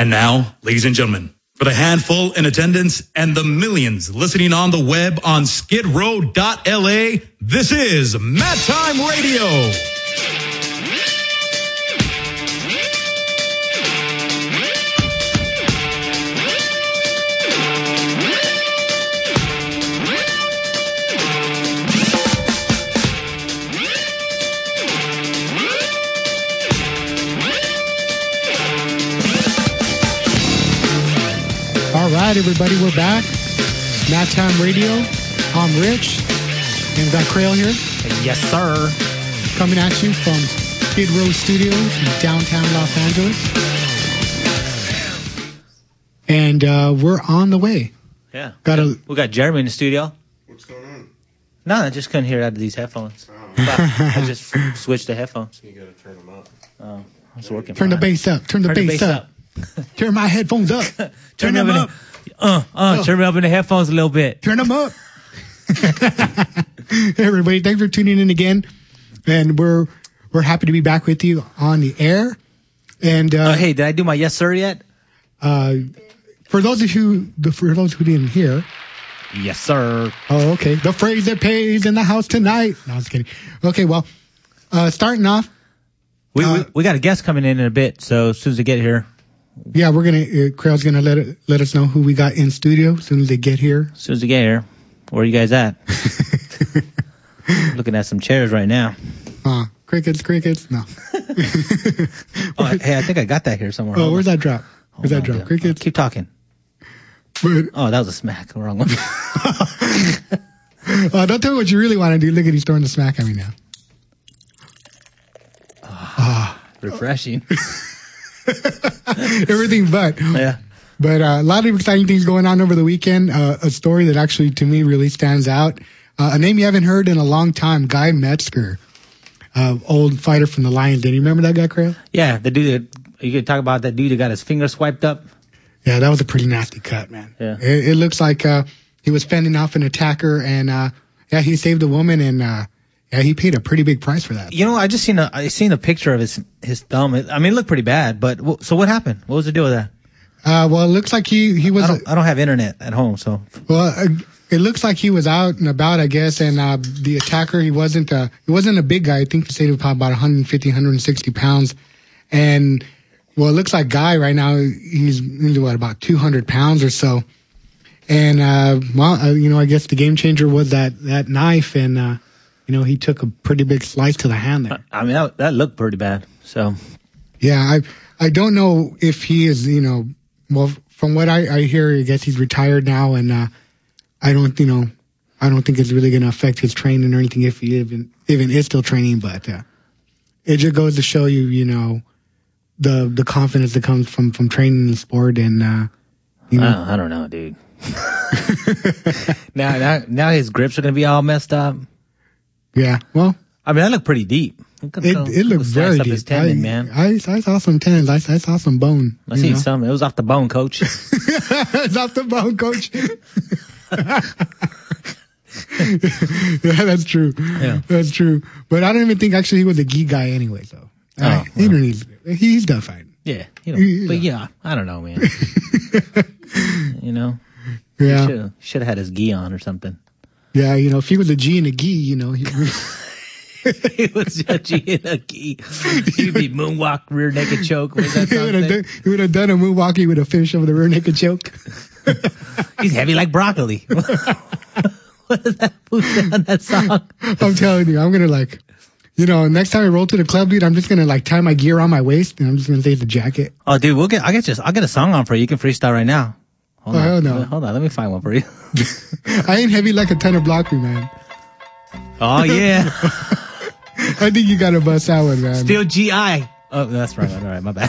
And now, ladies and gentlemen, for the handful in attendance and the millions listening on the web on skidrow.la, this is Mat Time Radio. All right, everybody, we're back. Mat Time Radio. I'm Rich, and we've got Crail here. Yes, sir. Coming at you from Skid Row Studios in downtown Los Angeles. And we're on the way. Yeah. We got Jeremy in the studio. What's going on? No, I just couldn't hear it out of these headphones. I just switched the headphones. You gotta turn them up. Oh, it's working. Turn the bass up. Turn the bass up. Turn my headphones up. Turn them up. Turn me up in the headphones a little bit. Turn them up. Hey, everybody, thanks for tuning in again. And we're happy to be back with you on the air. And hey, did I do my yes sir yet? For those who didn't hear. Yes, sir. Oh, okay. The phrase that pays in the house tonight. No, I was kidding. Okay, well, starting off. We got a guest coming in a bit, so as soon as they get here. Yeah, we're Crail's gonna let us know who we got in studio as soon as they get here. As soon as they get here. Where are you guys at? Looking at some chairs right now. Crickets. No. Hey, I think I got that here somewhere. Oh, where's that drop? Where's that drop? Crickets. Keep talking. But, that was a smack. Wrong one. Don't tell me what you really want to do. Look at he's throwing the smack at me now. Refreshing. Everything but. Yeah. But a lot of exciting things going on over the weekend. A story that actually, to me, really stands out. A name you haven't heard in a long time, Guy Metzger, old fighter from the Lions. Do you remember that guy, Crail? Yeah, the dude you could talk about that dude that got his finger swiped up. Yeah, that was a pretty nasty cut, man. Yeah. It looks like he was fending off an attacker, and he saved a woman, and he paid a pretty big price for that. You know, I seen a picture of his thumb. I mean, it looked pretty bad. But so what happened? What was the deal with that? Well, it looks like he was. I don't have internet at home, so. Well, it looks like he was out and about, I guess, and the attacker, he wasn't a big guy. I think he said he was probably about 150, 160 pounds, and well, it looks like Guy right now he's about 200 pounds or so, and I guess the game changer was that knife, and he took a pretty big slice to the hand there. I mean, that looked pretty bad. So. Yeah, I don't know if he is, well, from what I hear, I guess he's retired now, and I don't think it's really going to affect his training or anything if he even is still training, but it just goes to show you, the confidence that comes from training in the sport, and I don't know, dude. now his grips are going to be all messed up. Yeah, well, I mean, that looked pretty deep. It looked very deep. His tendon, man. I saw some tendons. I saw some bone. I seen some. It was off the bone, coach. It's off the bone, coach. Yeah, that's true. Yeah. That's true. But I don't even think actually he was a gi guy anyway. So he's done fine. Yeah, I don't know, man. Yeah. Should have had his gi on or something. Yeah, if he was a G and a gi, he he was a G and a gi. He'd be moonwalk, rear naked choke. Was that he would have done a moonwalk. He would have finished with a rear naked choke. He's heavy like broccoli. What is that? Who's on that song? I'm telling you, I'm gonna next time I roll to the club, dude, I'm just gonna tie my gear on my waist and I'm just gonna take the jacket. Oh, dude, I'll get a song on for you. You can freestyle right now. Hold on. Let me find one for you. I ain't heavy like a ton of blocker, man. Oh yeah. I think you gotta bust that one, man. Still GI. Oh, that's right. All right, my bad.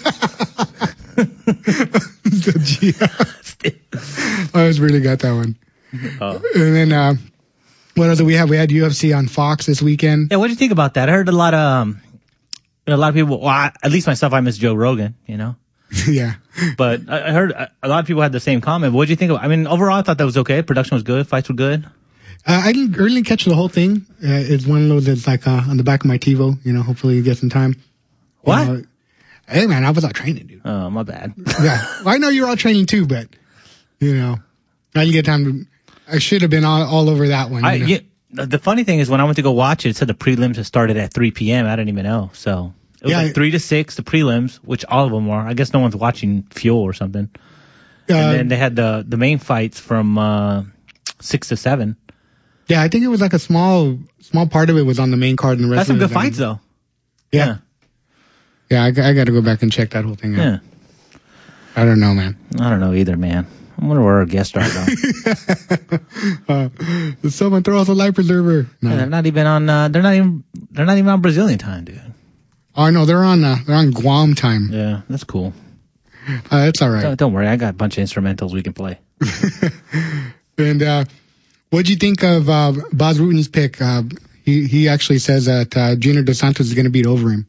Still GI. I just really got that one. Oh. And then what else do we have? We had UFC on Fox this weekend. Yeah, what do you think about that? I heard a lot of people. Well, at least myself, I miss Joe Rogan. Yeah. But I heard a lot of people had the same comment. What did you think of? I mean, overall, I thought that was okay. Production was good. Fights were good. I didn't really catch the whole thing. It's one of those that's like on the back of my TiVo. Hopefully you get some time. What? Hey, man, I was out training, dude. Oh, my bad. Yeah. Well, I know you're all training too, but, you know, I didn't get time to, I should have been all over that one. You know? Yeah, the funny thing is when I went to go watch it said the prelims had started at 3 p.m. I didn't even know. So it was like 3 to 6, the prelims, which all of them are. I guess no one's watching Fuel or something. And then they had the main fights from 6 to 7. Yeah, I think it was like a small part of it was on the main card, and the rest. That's some good fights, though. Yeah. Yeah, I got to go back and check that whole thing out. Yeah. I don't know, man. I don't know either, man. I wonder where our guests are, though. Someone throw us a life preserver. No. Yeah, they're not even on. They're not even on Brazilian time, dude. Oh no, they're on Guam time. Yeah, that's cool. That's all right. Don't worry, I got a bunch of instrumentals we can play. And what'd you think of Bas Rutten's pick? He actually says that Junior Dos Santos is going to beat Overeem.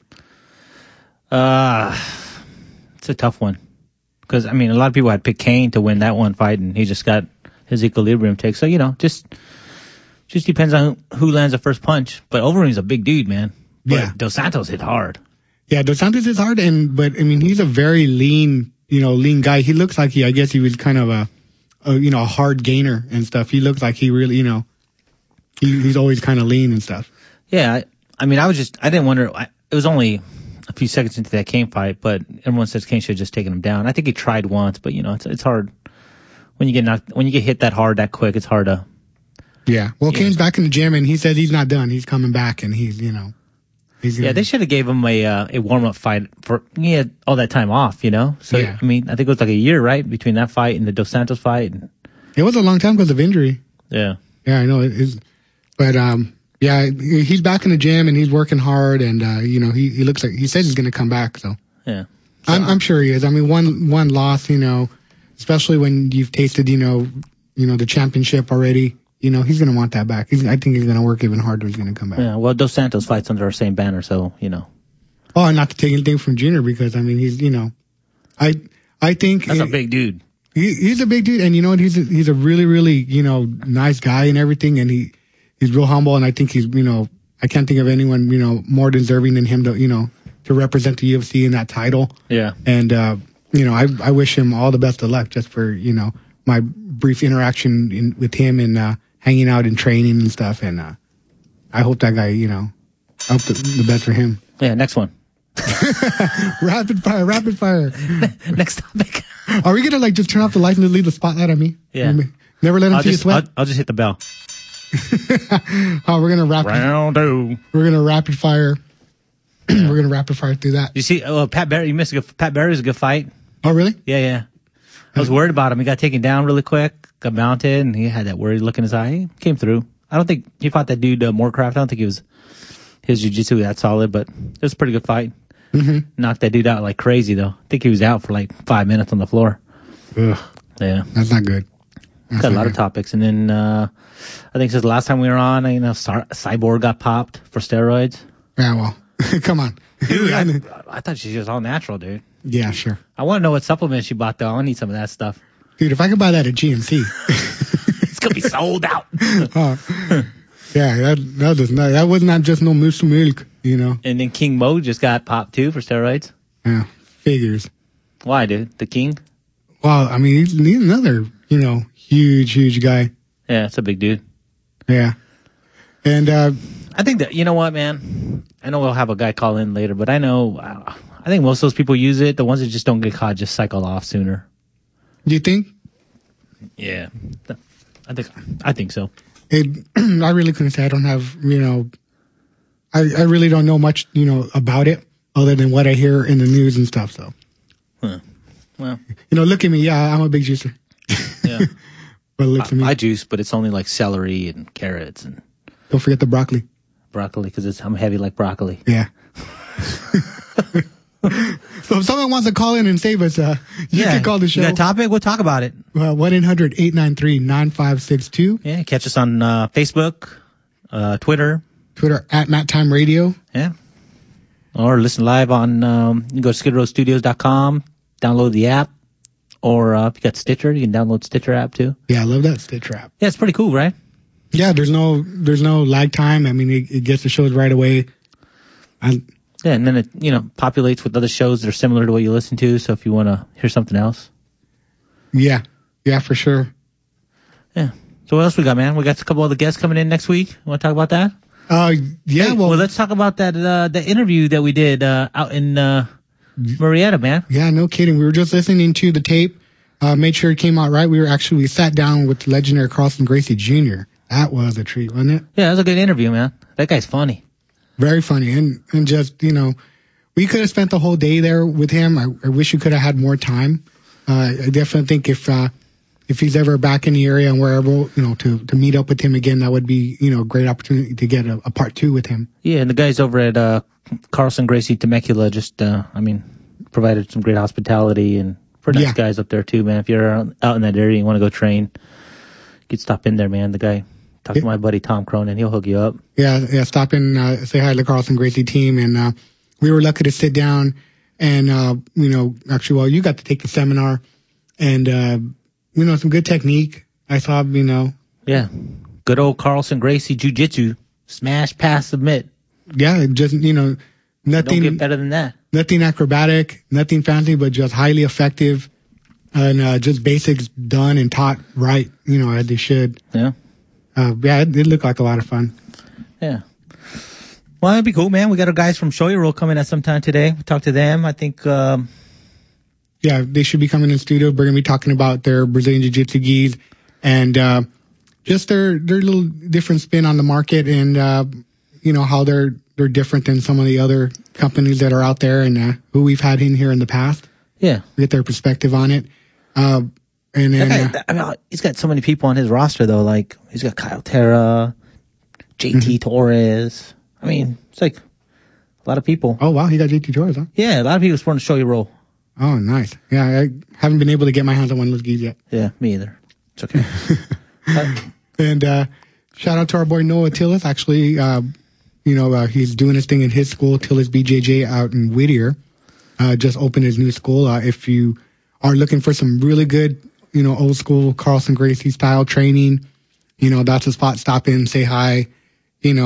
It's a tough one. Because, I mean, a lot of people had picked Kane to win that one fight, and he just got his equilibrium take. So, you know, just depends on who lands the first punch. But Overeem's a big dude, man. But yeah. Dos Santos hit hard. Yeah, Dos Santos is hard, but I mean, he's a very lean guy. He looks like I guess he was kind of a hard gainer and stuff. He looks like he really, he's always kind of lean and stuff. Yeah, I mean, I didn't wonder. It was only a few seconds into that Kane fight, but everyone says Kane should have just taken him down. I think he tried once, but it's hard when you get knocked, when you get hit that hard that quick. It's hard to. Yeah. Well, Kane's back in the gym and he said he's not done. He's coming back and he's gonna. Yeah, they should have gave him a warm up fight he had all that time off, So yeah. I mean, I think it was like a year, right, between that fight and the Dos Santos fight. It was a long time because of injury. Yeah. Yeah, I know it is, but yeah, he's back in the gym and he's working hard and he looks like he says he's gonna come back. So yeah, I'm sure he is. I mean, one loss, especially when you've tasted the championship already. He's going to want that back. I think he's going to work even harder. He's going to come back. Yeah, well, Dos Santos fights under our same banner, so, Oh, and not to take anything from Junior because, I mean, he's, I think... That's a big dude. He's a big dude, and you know what? He's a really, really, nice guy and everything, and he's real humble, and I think he's, I can't think of anyone, more deserving than him to represent the UFC in that title. Yeah. And, I wish him all the best of luck just for, my brief interaction with him and, hanging out and training and stuff. And, I hope that guy, I hope the best for him. Yeah, next one. Rapid fire. Next topic. Are we going to just turn off the lights and leave the spotlight on me? Yeah. Never let him see you sweat? I'll just hit the bell. Oh, we're going to Round two. We're going to rapid fire. We're going to rapid fire through that. You see, Pat Barry, Pat Barry was a good fight. Oh, really? Yeah. I was worried about him. He got taken down really quick, got mounted, and he had that worried look in his eye. He came through. I don't think he fought that dude, Moorcraft. I don't think his jiu-jitsu was that solid, but it was a pretty good fight. Mm-hmm. Knocked that dude out like crazy, though. I think he was out for like 5 minutes on the floor. Ugh. Yeah. That's not good. Got a lot of topics. And then I think since the last time we were on, Cyborg got popped for steroids. Yeah, well, come on. Dude, I thought she was all natural, dude. Yeah, sure. I want to know what supplements she bought, though. I need some of that stuff. Dude, if I could buy that at GNC. It's going to be sold out. Yeah, that was not just no moose milk, And then King Mo just got popped, too, for steroids. Yeah, figures. Why, dude? The King? Well, I mean, he's another, huge guy. Yeah, it's a big dude. Yeah. And, I think that, you know what, man? I know we'll have a guy call in later, but I think most of those people use it. The ones that just don't get caught just cycle off sooner. Do you think? Yeah. I think so. I really couldn't say. I don't have, I really don't know much, about it other than what I hear in the news and stuff. So, well, look at me. Yeah, I'm a big juicer. Yeah. But look at me. I juice, but it's only like celery and carrots and. Don't forget the broccoli. Broccoli, because I'm heavy like broccoli. Yeah. So if someone wants to call in and save us, you can call the show. You got a topic? We'll talk about it. 1-800-893-9562. Yeah, catch us on Facebook, Twitter. Twitter at Matt Time Radio. Yeah. Or listen live on, you can go to skidrowstudios.com, download the app. Or if you got Stitcher, you can download Stitcher app too. Yeah, I love that Stitcher app. Yeah, it's pretty cool, right? Yeah, there's no lag time. I mean, it gets the shows right away. Yeah, Yeah, and then it, populates with other shows that are similar to what you listen to. So if you want to hear something else. Yeah, for sure. Yeah. So what else we got, man? We got a couple other guests coming in next week. You want to talk about that? Yeah. Hey, well, let's talk about that interview that we did out in Marietta, man. Yeah, no kidding. We were just listening to the tape. Made sure it came out right. We sat down with legendary Carlson Gracie Jr. That was a treat, wasn't it? Yeah, it was a good interview, man. That guy's funny. Very funny. And just, we could have spent the whole day there with him. I wish we could have had more time. I definitely think if he's ever back in the area and wherever, to meet up with him again, that would be, a great opportunity to get a part 2 with him. Yeah, and the guys over at Carlson Gracie Temecula just, provided some great hospitality and pretty nice guys up there too, man. If you're out in that area and you want to go train, you could stop in there, man. The guy, talk to my buddy Tom Cronin, he'll hook you up. Yeah, stop in, say hi to the Carlson Gracie team, and we were lucky to sit down and, actually, you got to take the seminar and, some good technique. I saw, Yeah, good old Carlson Gracie Jiu-Jitsu, smash, pass, submit. Yeah, just, nothing. Don't get better than that. Nothing acrobatic, nothing fancy, but just highly effective and just basics done and taught right, as they should. Yeah. It looked like a lot of fun. Yeah. Well, that'd be cool, man. We got our guys from Shoyoroll coming at some time today. We'll talk to them. I think. Yeah, they should be coming in the studio. We're going to be talking about their Brazilian Jiu-Jitsu gis and just their little different spin on the market and, how they're different than some of the other companies that are out there and who we've had in here in the past. Yeah. Get their perspective on it. And then, he's got so many people on his roster, though. Like, he's got Kyle Terra, JT Torres. It's like a lot of people. Oh, wow. He got JT Torres, huh? Yeah, a lot of people sporting Shoyoroll. Oh, nice. Yeah, I haven't been able to get my hands on one of those gis yet. Yeah, me either. It's okay. And shout out to our boy Noah Tillis. Actually, he's doing his thing in his school, Tillis BJJ out in Whittier. Just opened his new school. If you are looking for some really good, old school Carlson Gracie style training, that's a spot. Stop in, say hi, get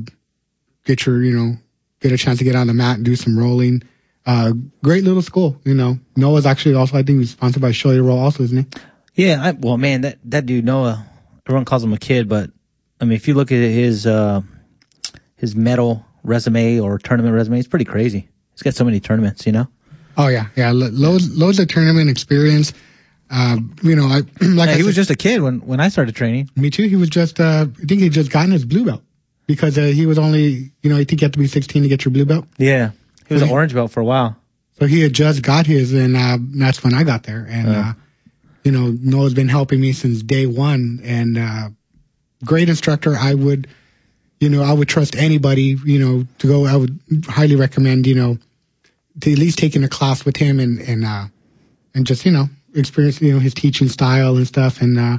a chance to get on the mat and do some rolling. Great little school, Noah's actually also, I think he's sponsored by Shoyoroll also, isn't he? Yeah, man, that dude Noah, everyone calls him a kid, but if you look at his medal resume or tournament resume, it's pretty crazy. He's got so many tournaments, Oh yeah, loads of tournament experience. He was just a kid when I started training. Me too. He was just, I think he just gotten his blue belt because he was only, I think you have to be 16 to get your blue belt. Yeah, he was an orange belt for a while. So he had just got his, and that's when I got there. And Noah's been helping me since day one, and great instructor. I would trust anybody, to go. I would highly recommend, to at least taking a class with him and just, experience, his teaching style and stuff. And,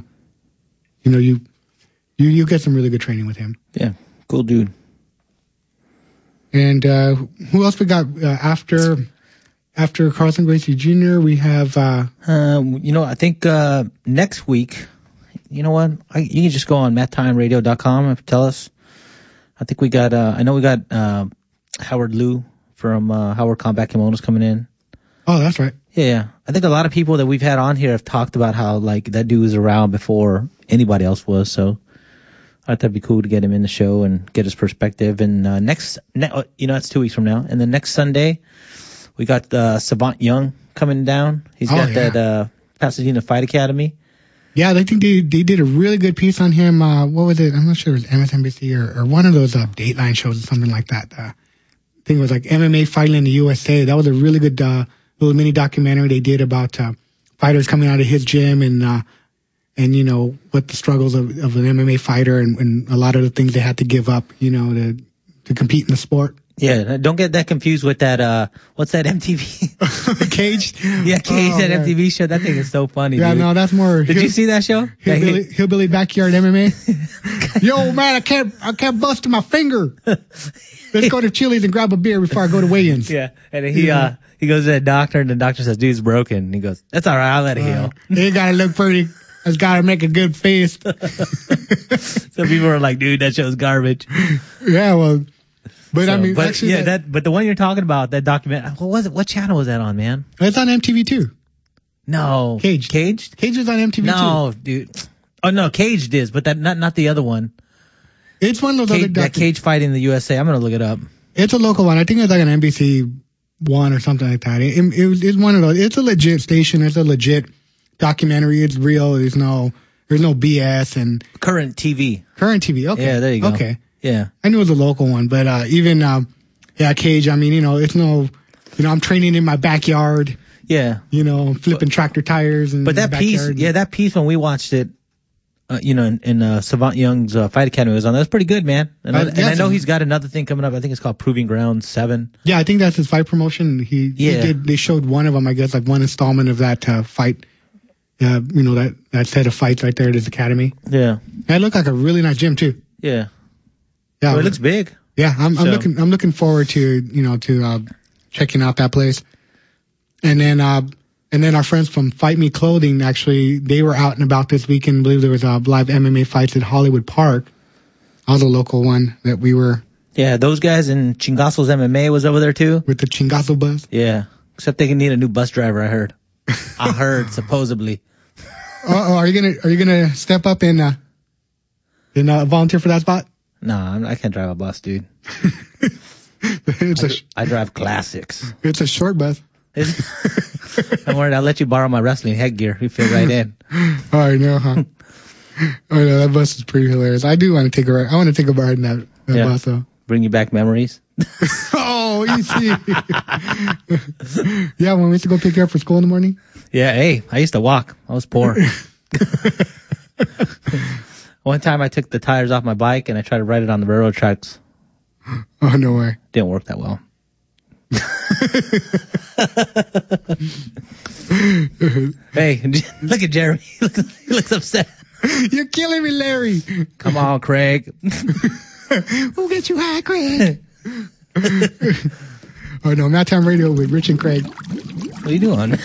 you get some really good training with him. Yeah. Cool dude. And, who else we got, after Carlson Gracie Jr., we have, I think, next week, you know what? You can just go on MattTimeRadio.com and tell us. I think we got, Howard Liu from Howard Combat Kimonos coming in. Oh, that's right. Yeah. I think a lot of people that we've had on here have talked about how, that dude was around before anybody else was. So I thought that'd be cool to get him in the show and get his perspective. And it's 2 weeks from now. And then next Sunday, we got Savant Young coming down. He's got that Pasadena Fight Academy. Yeah, I think they did a really good piece on him. What was it? I'm not sure it was MSNBC or one of those Dateline shows or something like that. I think it was like MMA Fighting in the USA. That was a really good little mini documentary they did about fighters coming out of his gym and what the struggles of an MMA fighter and a lot of the things they had to give up, to compete in the sport. Yeah, don't get that confused with that, what's that MTV? Caged? Yeah, Caged, that MTV show. That thing is so funny, Yeah, dude. no, that's more... Did you see that show? Hillbilly Backyard MMA? Yo, man, I can't bust my finger. Let's go to Chili's and grab a beer before I go to weigh-ins. Yeah, and he goes to the doctor, and the doctor says, dude's broken. And he goes, that's all right, I'll let it heal. He gotta look pretty... It's gotta make a good face. Some people are like, dude, that show's garbage. Yeah, well... But I mean, actually, yeah, but the one you're talking about, that document, what was it? What channel was that on, man? It's on MTV too. No. Caged. Caged? Caged is on MTV too. No, dude. Oh no, Caged is, but that not the other one. It's one of those other that Cage Fight in the USA. I'm gonna look it up. It's a local one. I think it's like an NBC one or something like that. It's one of those. It's a legit station. It's a legit documentary. It's real. There's no BS and Current TV. Okay. Yeah, there you go. Okay. Yeah. I knew it was a local one, but Cage. I mean, it's no, I'm training in my backyard. Yeah. Flipping tractor tires and. But that piece when we watched it, in Savant Young's Fight Academy was on. That was pretty good, man. And I know he's got another thing coming up. I think it's called Proving Ground 7. Yeah, I think that's his fight promotion. They showed one of them, I guess, like one installment of that fight. That set of fights right there at his academy. Yeah. And it looked like a really nice gym too. Yeah. Yeah. Well, it looks big. Yeah, I'm looking forward to checking out that place. And then our friends from Fight Me Clothing, actually, they were out and about this weekend. I believe there was live MMA fights at Hollywood Park. That was a local one that we were. Yeah, those guys in Chingazo's MMA was over there too. With the Chingazo bus. Yeah, except they need a new bus driver. I heard. Supposedly. Are you gonna step up and volunteer for that spot? No, I can't drive a bus, dude. I drive classics. It's a short bus. Don't worry, I'll let you borrow my wrestling headgear. You fit right in. Oh, I know, huh? Oh, no, that bus is pretty hilarious. I do want to take a ride. I want to take a ride in that bus, though. Bring you back memories. Oh, easy. Yeah, when we used to go pick you up for school in the morning. Yeah, hey, I used to walk. I was poor. One time I took the tires off my bike and I tried to ride it on the railroad tracks. Oh, no way. Didn't work that well. Hey, look at Jeremy. He looks upset. You're killing me, Larry. Come on, Craig. We'll get you high, Craig. Oh, no, Matt Time Radio with Rich and Craig. What are you doing?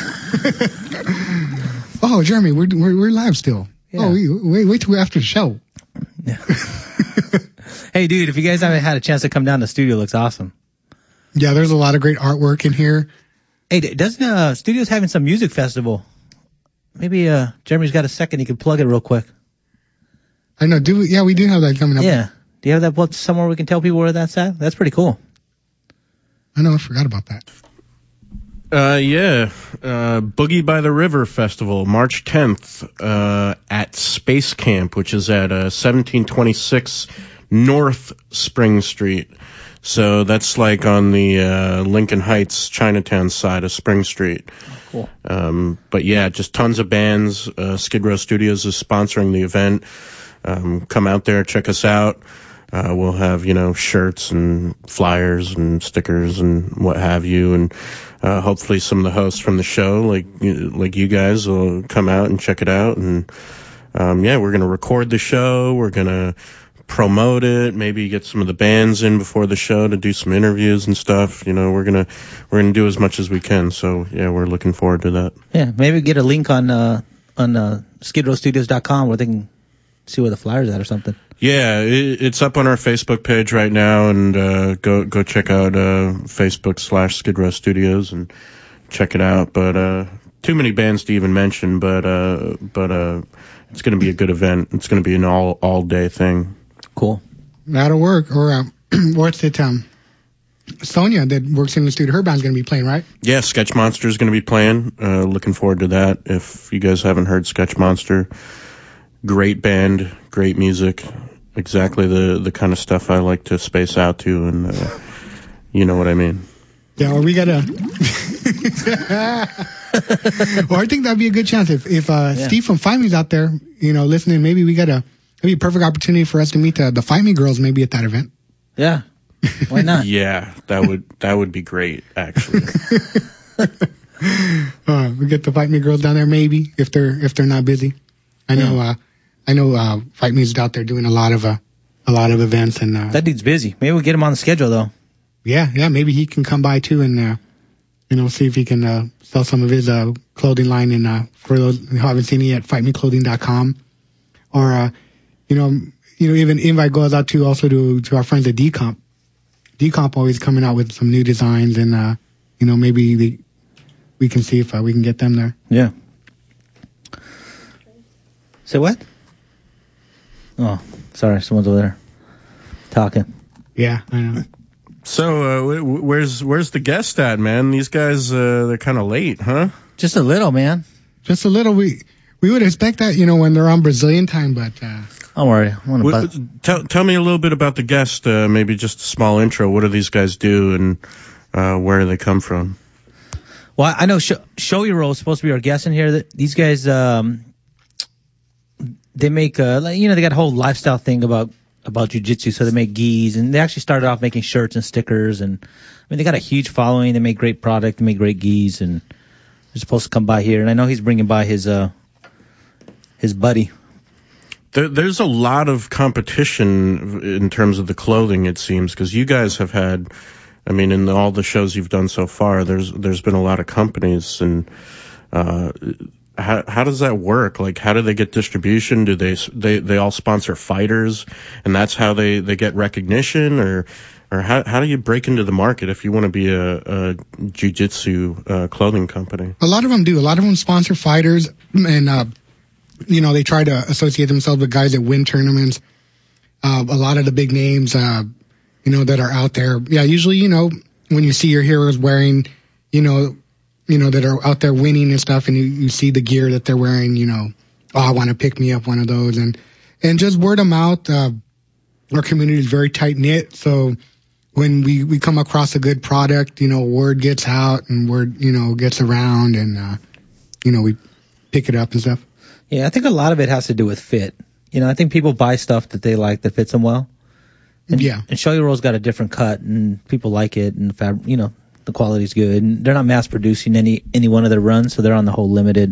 Oh, Jeremy, we're live still. Yeah. Oh, wait till after the show. Yeah. Hey, dude, if you guys haven't had a chance to come down, the studio looks awesome. Yeah, there's a lot of great artwork in here. Hey, doesn't Studio's having some music festival? Maybe Jeremy's got a second. He can plug it real quick. I know. We do have that coming up. Yeah. Do you have that somewhere we can tell people where that's at? That's pretty cool. I know. I forgot about that. Boogie by the River Festival, March 10th, at Space Camp, which is at 1726 North Spring Street. So that's like on the Lincoln Heights, Chinatown side of Spring Street. Oh, cool. But yeah, just tons of bands. Skid Row Studios is sponsoring the event. Come out there, check us out. We'll have, shirts and flyers and stickers and what have you. And hopefully some of the hosts from the show, like you guys, will come out and check it out. And we're going to record the show. We're going to promote it, maybe get some of the bands in before the show to do some interviews and stuff. We're gonna do as much as we can. So yeah, we're looking forward to that. Yeah, maybe get a link on skidrowstudios.com where they can see where the flyer's at or something. Yeah, it's up on our Facebook page right now, and go check out Facebook/Skid Row Studios and check it out. But too many bands to even mention. But it's gonna be a good event. It's gonna be an all day thing. Cool. That'll work. Or what's it? Sonia that works in the studio, her band's going to be playing, right? Yeah, Sketch Monster is going to be playing. Looking forward to that. If you guys haven't heard Sketch Monster, great band, great music, exactly the kind of stuff I like to space out to, and you know what I mean. Yeah, well, we got to... Well, I think that'd be a good chance. If Steve from Fight Me's out there, listening, maybe we got to... It'd be a perfect opportunity for us to meet the Fight Me girls maybe at that event. Yeah. Why not? Yeah, that would be great, actually. We get the Fight Me girls down there maybe if they're not busy. I know Fight Me's out there doing a lot of events and that dude's busy. Maybe we'll get him on the schedule though. Yeah, maybe he can come by too and see if he can sell some of his clothing line and for those who haven't seen it yet, fightmeclothing.com. Or even invite goes out to also to our friends at Decomp. Decomp always coming out with some new designs, and maybe we can see if we can get them there. Yeah. Say what? Oh, sorry, someone's over there talking. Yeah, I know. So, where's the guest at, man? These guys, they're kind of late, huh? Just a little, man. Just a little. We would expect that, when they're on Brazilian time, but. Don't worry. Tell me a little bit about the guest, maybe just a small intro. What do these guys do, and where do they come from? Well, I know Showy Roll is supposed to be our guest in here. These guys, they make, they got a whole lifestyle thing about jiu-jitsu, so they make gis, and they actually started off making shirts and stickers, and they got a huge following. They make great product, they make great gis, and they're supposed to come by here, and I know he's bringing by his buddy. There's a lot of competition in terms of the clothing, it seems, because you guys have had, in all the shows you've done so far, there's been a lot of companies, and how does that work? Like, how do they get distribution? Do they all sponsor fighters, and that's how they get recognition, or how do you break into the market if you want to be a jiu-jitsu clothing company? A lot of them do. A lot of them sponsor fighters, and they try to associate themselves with guys that win tournaments. A lot of the big names, that are out there. Yeah, usually, when you see your heroes wearing, that are out there winning and stuff, and you see the gear that they're wearing, I want to pick me up one of those, and just word of mouth. Our community is very tight knit, so when we come across a good product, word gets out and word, gets around, and we pick it up and stuff. Yeah, I think a lot of it has to do with fit. I think people buy stuff that they like that fits them well. And, yeah. And Showy Roll's got a different cut, and people like it, and the quality's good. And they're not mass producing any one of their runs, so they're on the whole limited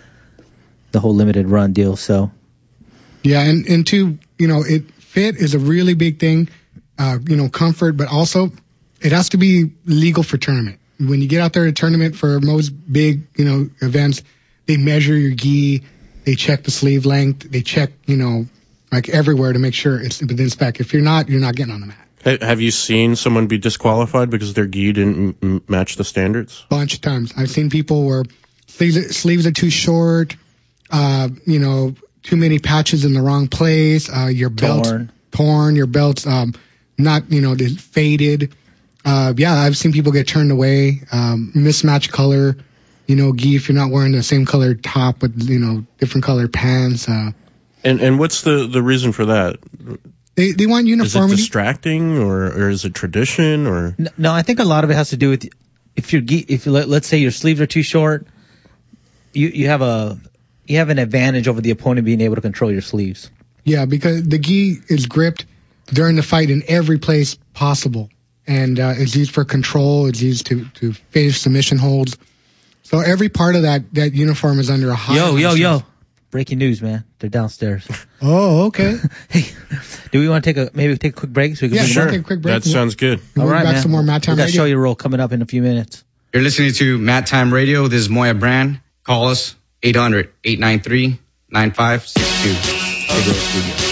run deal. So. Yeah, and too, fit is a really big thing. Comfort, but also it has to be legal for tournament. When you get out there at a tournament for most big, events, they measure your gi. They check the sleeve length. They check, everywhere to make sure it's within spec. If you're not getting on the mat. Have you seen someone be disqualified because their gi didn't match the standards? Bunch of times. I've seen people where sleeves are too short, too many patches in the wrong place, your belt's torn, your belt's not, faded. I've seen people get turned away, mismatched color. Gi, if you're not wearing the same colored top with, different colored pants. And what's the reason for that? They want uniformity. Is it distracting, or is it tradition, or? No, I think a lot of it has to do with if let's say your sleeves are too short, you have an advantage over the opponent being able to control your sleeves. Yeah, because the gi is gripped during the fight in every place possible, and it's used for control. It's used to finish submission holds. So every part of that uniform is under a high. Yo. Breaking news, man. They're downstairs. Oh, okay. Hey, do we want to take a quick break? So we can sure. Take a quick break. That sounds good. All right, back man. Some more Mat Time Radio. Radio. Show Your Roll coming up in a few minutes. You're listening to Mat Time Radio. This is Moya Brand. Call us 800-893-9562. Skid Row Studios.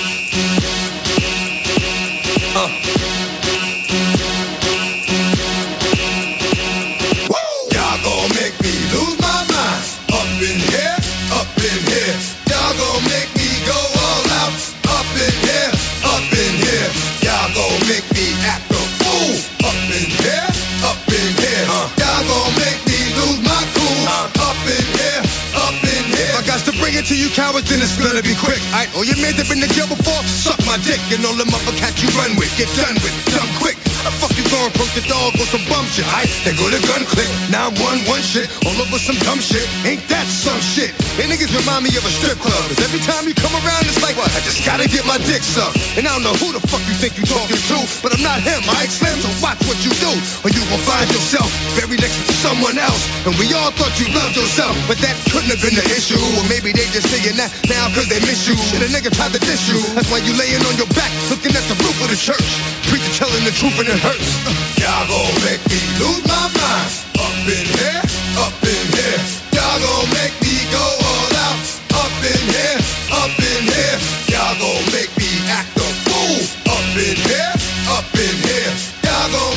To you cowards, then it's gonna be quick. All your men that been to jail before, suck my dick, and all the motherfuckers you run with, get done with, dumb quick. How the fuck you gonna approach the dog with some bum shit? They go to gun click, 911 shit, all over some dumb shit. Ain't that some shit? And niggas remind me of a strip club, cause every time you come around, it's like, what? I just gotta get my dick sucked. And I don't know who the fuck you think you talking to, but I'm not him, Slim, so watch what you do, or you will find yourself buried next to someone else. And we all thought you loved yourself, but that couldn't have been the issue. Or maybe they just saying that now cause they miss you. Shit, a nigga tried to diss you. That's why you laying on your back, looking at the roof of the church. Preacher telling the truth and it hurts. Y'all gon' make me lose my mind. Up in here, up in here. Y'all gon' make me go all out. Up in here, up in here. Y'all gon' make me act a fool. Up in here, up in here. Y'all gon'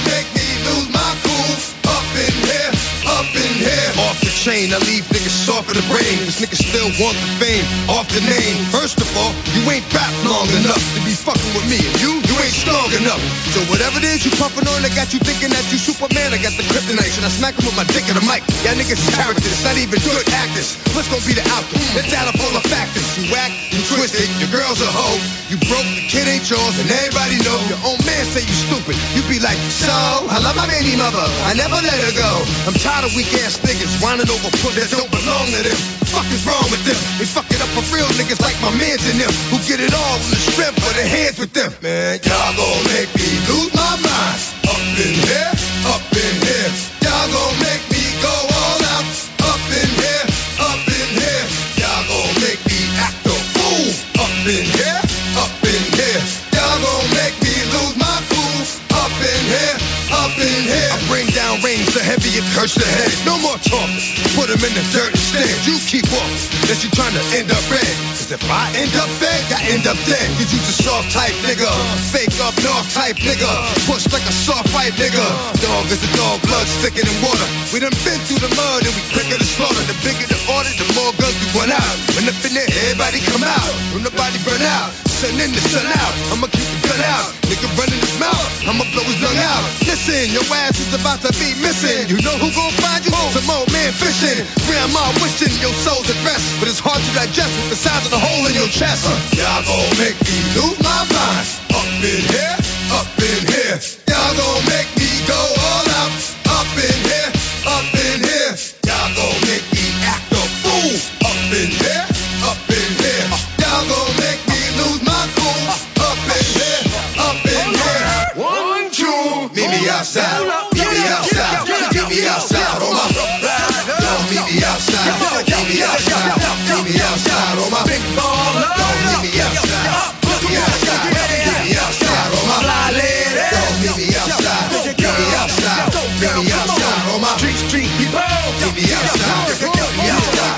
cause niggas still want the fame off the name. First of all, you ain't rap long enough to be fucking with me. And you ain't strong enough. So whatever it is you puffin' on, I got you thinking that you Superman. I got the kryptonite, and I smack him with my dick in the mic. Y'all niggas is characters, not even good actors. What's gonna be the outcome? The data full of factors. You whack, you twisted, your girl's a hoe. You broke, the kid ain't yours, and everybody know. Your own man say you stupid. You be like, so, I love my baby mother, I never let her go. I'm tired of weak ass niggas whining over puss that don't belong to them. Fuck is wrong with them? They fuck it up for real niggas like my mans and them, who get it all on the strength of their hands with them. Man, y'all gon' make me lose my mind. Up in here, up in here. Y'all gon' make me go all out. Up in here, up in here. Y'all gon' make me act a fool. Up in here, up in here. Y'all gon' make me lose my cool. Up in here, up in here. I bring down rain so heavy it hurts the head. No more talking. Put him in the dirt instead. You keep walking. Unless you trying to end up red. Cause if I end up bad, I end up dead. Cause you's a soft type nigga. Fake up north type nigga. Push like a soft white nigga. Dog is a dog, blood thicker than water. We done been through the mud and we quicker to slaughter. The bigger the order, the more guns we run out. When up in there, everybody come out. When the body burn out. Sun in the sun out. I'ma keep the gun out. Nigga running his mouth. I'ma blow his lung out. Listen, your ass is about to be missing. You know who gon' find you? Some old man fishing. Grandma wishing your soul's at rest. But it's hard to digest with the size of the hole in your chest. Y'all gon' make me lose my mind. Up in here, up in here. Y'all gon' make me go all out. Up in here, up in here. Y'all gon' make me act a fool. Up in here, up in here. Y'all gon' make me lose my cool. Up in here, up in here. 1, 2. Meet me outside. Meet me outside. Meet me outside. Oh my. Don't meet me outside. Meet me outside. Meet me outside. Oh my big ball. Don't meet me outside. Meet me outside. Meet me outside. Oh my fly lady. Don't meet me outside. Meet me outside. Meet me outside. Oh my street people. Meet me outside. Meet me outside.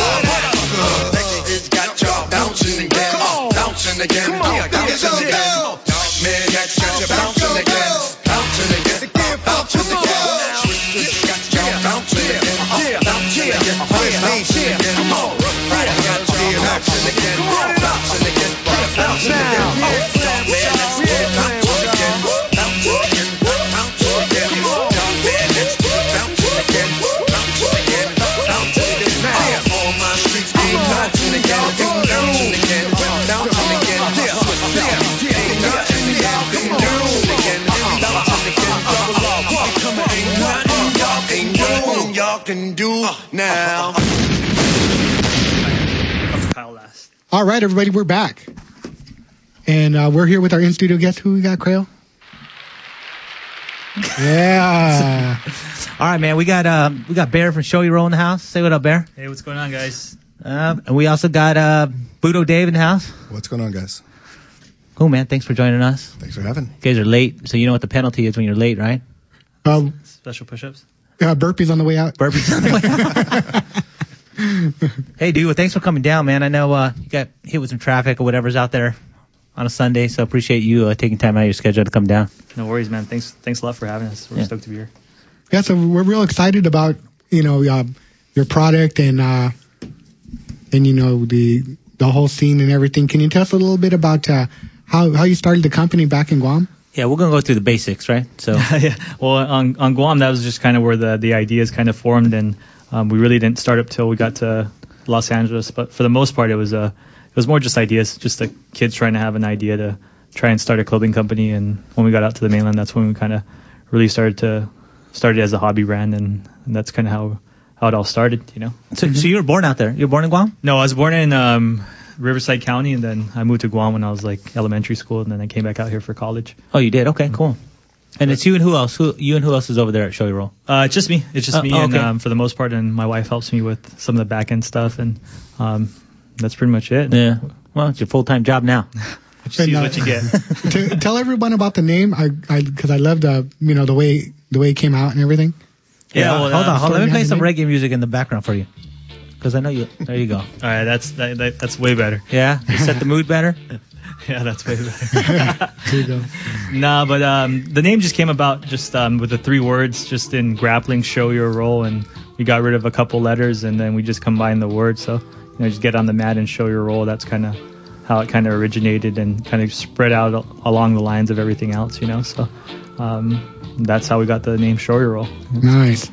It's got y'all bouncing again. Bouncing again. Bouncing again. Man, got y'all bouncing again. Bouncing again. Bouncing again. It's got y'all bouncing again. Bouncing again. Bouncing again. Come on. Right, I got you bouncing again. Bouncing again. Bouncing again. Man, let's get bouncing again. Bouncing again. Bouncing again. Man, let's get bouncing again. Bouncing again. Bouncing again. All my streets be bouncing again. Bouncing again. Bouncing again. Y'all can do now. All right, everybody, we're back. And we're here with our in-studio guest. Who we got, Crail? Yeah. All right, man. We got Bear from Show You Roll in the house. Say what up, Bear. Hey, what's going on, guys? And we also got Budo Dave in the house. What's going on, guys? Cool, man. Thanks for joining us. Thanks for having. You guys are late, so you know what the penalty is when you're late, right? Special push-ups. Burpees on the way out. Burpees on the way out. Hey, dude. Well, thanks for coming down, man. I know you got hit with some traffic or whatever's out there on a Sunday, so appreciate you taking time out of your schedule to come down. No worries, man. Thanks a lot for having us. We're stoked to be here. Yeah, so we're real excited about your product and the whole scene and everything. Can you tell us a little bit about how you started the company back in Guam? Yeah, we're gonna go through the basics, right? So yeah. Well, on Guam, that was just kind of where the ideas kind of formed, and we really didn't start up till we got to Los Angeles. But for the most part, it was more just ideas, just the kids trying to have an idea to try and start a clothing company. And when we got out to the mainland, that's when we kind of really started as a hobby brand, and that's kind of how it all started, you know. So you were born out there? You were born in Guam? No, I was born in Riverside County, and then I moved to Guam when I was like elementary school, and then I came back out here for college. Oh, you did? Okay, cool. And it's you and who else? You and who else is over there at Show You Roll? It's just me. It's just me, okay. And for the most part, and my wife helps me with some of the back end stuff, and that's pretty much it. Yeah. Well, it's your full-time job now. Just use what you get. Tell everyone about the name, because I love the way it came out and everything. Yeah. Well, hold on. Let me play some reggae music in the background for you, because I know you. There you go. All right, that's way better. Yeah. You set the mood better. Yeah, that's way better. There you go. Nah, but the name just came about just with the 3 words, just in grappling, show your role, and we got rid of a couple letters and then we just combined the words. So, just get on the mat and show your role. That's kind of how it kind of originated and kind of spread out along the lines of everything else, So that's how we got the name Show Your Role. Nice.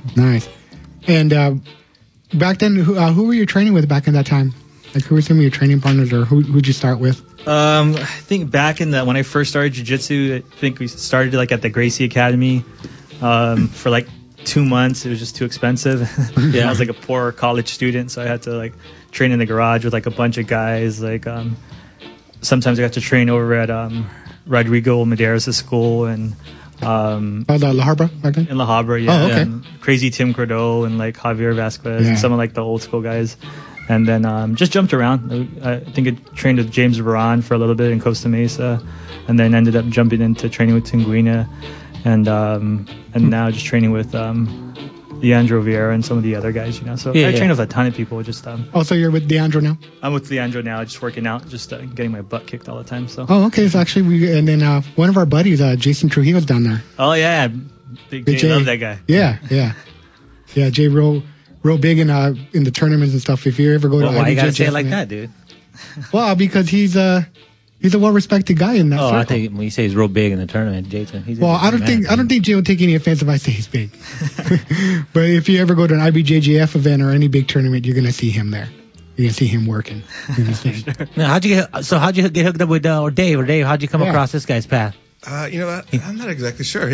And back then, who were you training with back in that time? Like, who were some of your training partners, or who'd you start with? I think back when I first started jiu-jitsu, I think we started like at the Gracie Academy for like 2 months. It was just too expensive. I was like a poor college student, so I had to like train in the garage with like a bunch of guys. Like sometimes I got to train over at Rodrigo Medeiros' school and La Habra back then? In La Habra, Oh, okay. And Crazy Tim Cordeau and like Javier Vasquez and some of like the old school guys. And then just jumped around. I think I trained with James Baran for a little bit in Costa Mesa, and then ended up jumping into training with Tinguina, and now just training with Leandro Vieira and some of the other guys, So I train with a ton of people. Just so you're with Leandro now? I'm with Leandro now, just working out, just getting my butt kicked all the time. So. Oh, okay. So actually, and then one of our buddies, Jason Trujillo's down there. Oh yeah, Big Jay, love that guy. Yeah. Jay real big in the tournaments and stuff. If you ever go to why you gotta say it like that, dude? Well, because he's a well-respected guy in that circle. I think when you say he's real big in the tournament, Jason. I don't think Jay will take any offense if I say he's big. But if you ever go to an IBJJF event or any big tournament, you're gonna see him there. You're gonna see him working. Now, how'd you get hooked up with Dave? Or Dave, how'd you come across this guy's path? You know what? I'm not exactly sure.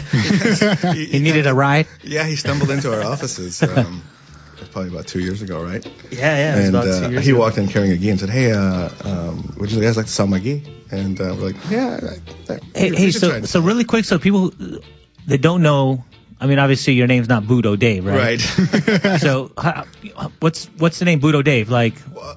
He needed a ride? Yeah, he stumbled into our offices probably about 2 years ago, right? Yeah. And about 2 years he ago. walked in carrying a gi and said, "Hey, would you guys like to sell my gi?" And we're like, "Yeah." So really quick, so people that don't know, I mean, obviously your name's not Budo Dave, right? Right. So what's the name Budo Dave? Like?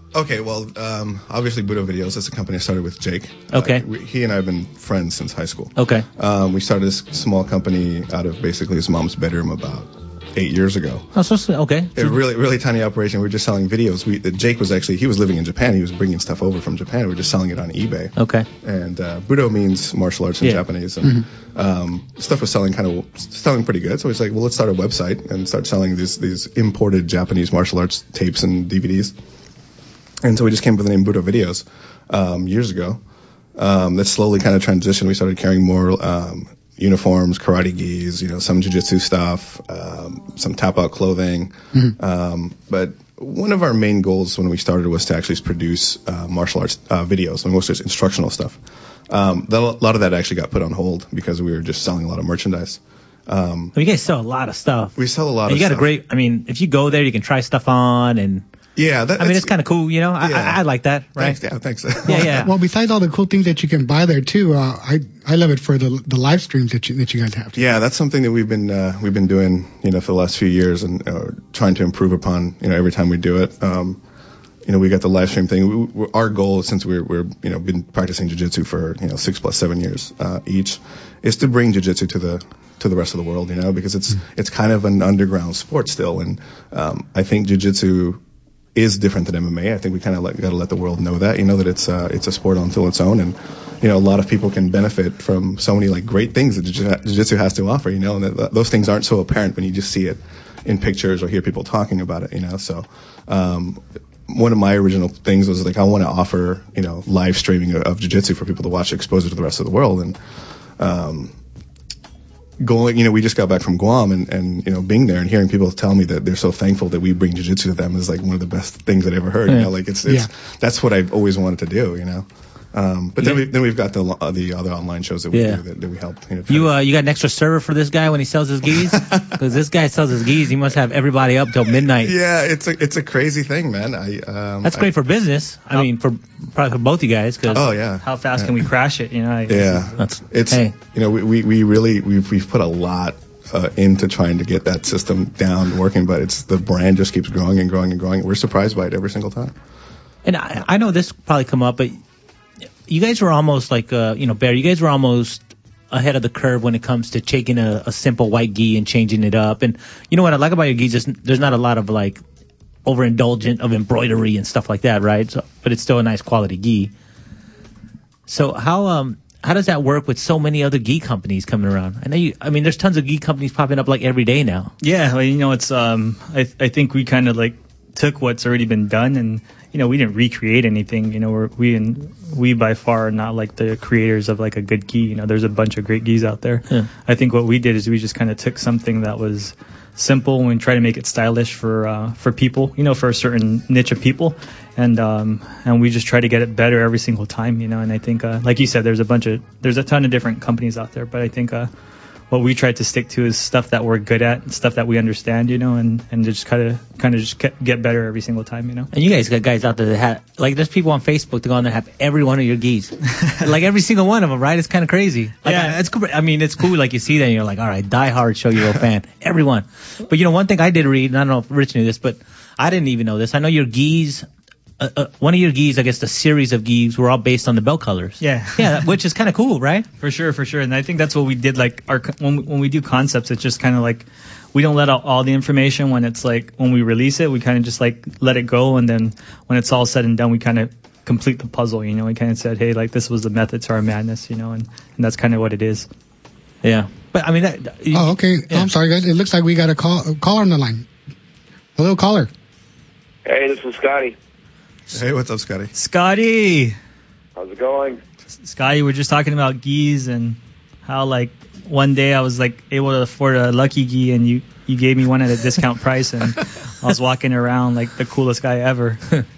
Obviously Budo Videos. That's a company I started with Jake. Okay. He and I have been friends since high school. Okay. We started this small company out of basically his mom's bedroom about 8 years ago. Oh, so okay. A really, really tiny operation. We were just selling videos. Jake was he was living in Japan. He was bringing stuff over from Japan. We were just selling it on eBay. Okay. And Budo means martial arts in Japanese. And stuff was selling pretty good. So he's like, well, let's start a website and start selling these imported Japanese martial arts tapes and DVDs. And so we just came up with the name Budo Videos years ago. That slowly kind of transitioned. We started carrying more uniforms, karate gis, some jiu-jitsu stuff, some tap-out clothing. But one of our main goals when we started was to actually produce martial arts videos, and mostly instructional stuff. A lot of that actually got put on hold because we were just selling a lot of merchandise. You guys sell a lot of stuff. We sell a lot of stuff. You got a great, if you go there, you can try stuff on and... Yeah, it's kind of cool, I like that, right? Thanks. Yeah. Well, besides all the cool things that you can buy there too, I love it for the live streams that you guys have. Yeah, that's something that we've been doing, for the last few years and trying to improve upon, every time we do it. We got the live stream thing. Our goal, since we're been practicing jiu-jitsu for 6+7 years each, is to bring jiu-jitsu to the rest of the world, because it's kind of an underground sport still, and I think jiu-jitsu is different than MMA. I think we kind of got to let the world know that, that it's a sport unto its own, and a lot of people can benefit from so many great things that jiu-jitsu has to offer, and those things aren't so apparent when you just see it in pictures or hear people talking about it, So one of my original things was I want to offer live streaming of jiu-jitsu for people to watch, exposure to the rest of the world, and we just got back from Guam and being there and hearing people tell me that they're so thankful that we bring jiu-jitsu to them is one of the best things I've ever heard. That's what I've always wanted to do. But then we've got the other online shows that we do that we help. You got an extra server for this guy when he sells his gis? Because this guy sells his gis, he must have everybody up till midnight. Yeah, it's a crazy thing, man. That's great for business. Probably for both you guys. How fast can we crash it? We've put a lot into trying to get that system down working, but the brand just keeps growing and growing and growing. We're surprised by it every single time. And I know this will probably come up, but you guys were almost Bear, you guys were almost ahead of the curve when it comes to taking a simple white gi and changing it up. And you know what I like about your gis, there's not a lot of overindulgent of embroidery and stuff like that, right? But it's still a nice quality gi. So how how does that work with so many other gi companies coming around? I mean, there's tons of gi companies popping up like every day now. Yeah, well, it's I think we kind of like took what's already been done, and we didn't recreate anything. We by far are not like the creators of like a good gi. There's a bunch of great gis out there. Yeah. I think what we did is we just kind of took something that was simple and try to make it stylish for people, for a certain niche of people, and we just try to get it better every single time, and I think like you said, there's a ton of different companies out there, but I think what we try to stick to is stuff that we're good at, stuff that we understand, and just kind of just get better every single time, And you guys got guys out there that have, like, there's people on Facebook that go on there and have every one of your gis, like every single one of them, right? It's kind of crazy. Like, yeah, it's cool. I mean, it's cool. Like you see that and you're like, all right, die hard, show you're a fan, everyone. But one thing I did read, and I don't know if Rich knew this, but I didn't even know this. I know your gis. One of your gis, I guess the series of gis were all based on the belt colors. Yeah, which is kind of cool, right? For sure. And I think that's what we did. Like when we do concepts, it's just kind of like we don't let out all the information when it's like when we release it. We kind of just like let it go, and then when it's all said and done, we kind of complete the puzzle. We kind of said, hey, like this was the method to our madness, and that's kind of what it is. Yeah, but I mean. Okay. Yeah. Oh, I'm sorry, guys. It looks like we got a caller on the line. Hello, caller. Hey, this is Scotty. Hey, what's up, Scotty? Scotty! How's it going? Scotty, we're just talking about gis and how, like, one day I was, like, able to afford a Lucky gi, and you gave me one at a discount price, and I was walking around like the coolest guy ever.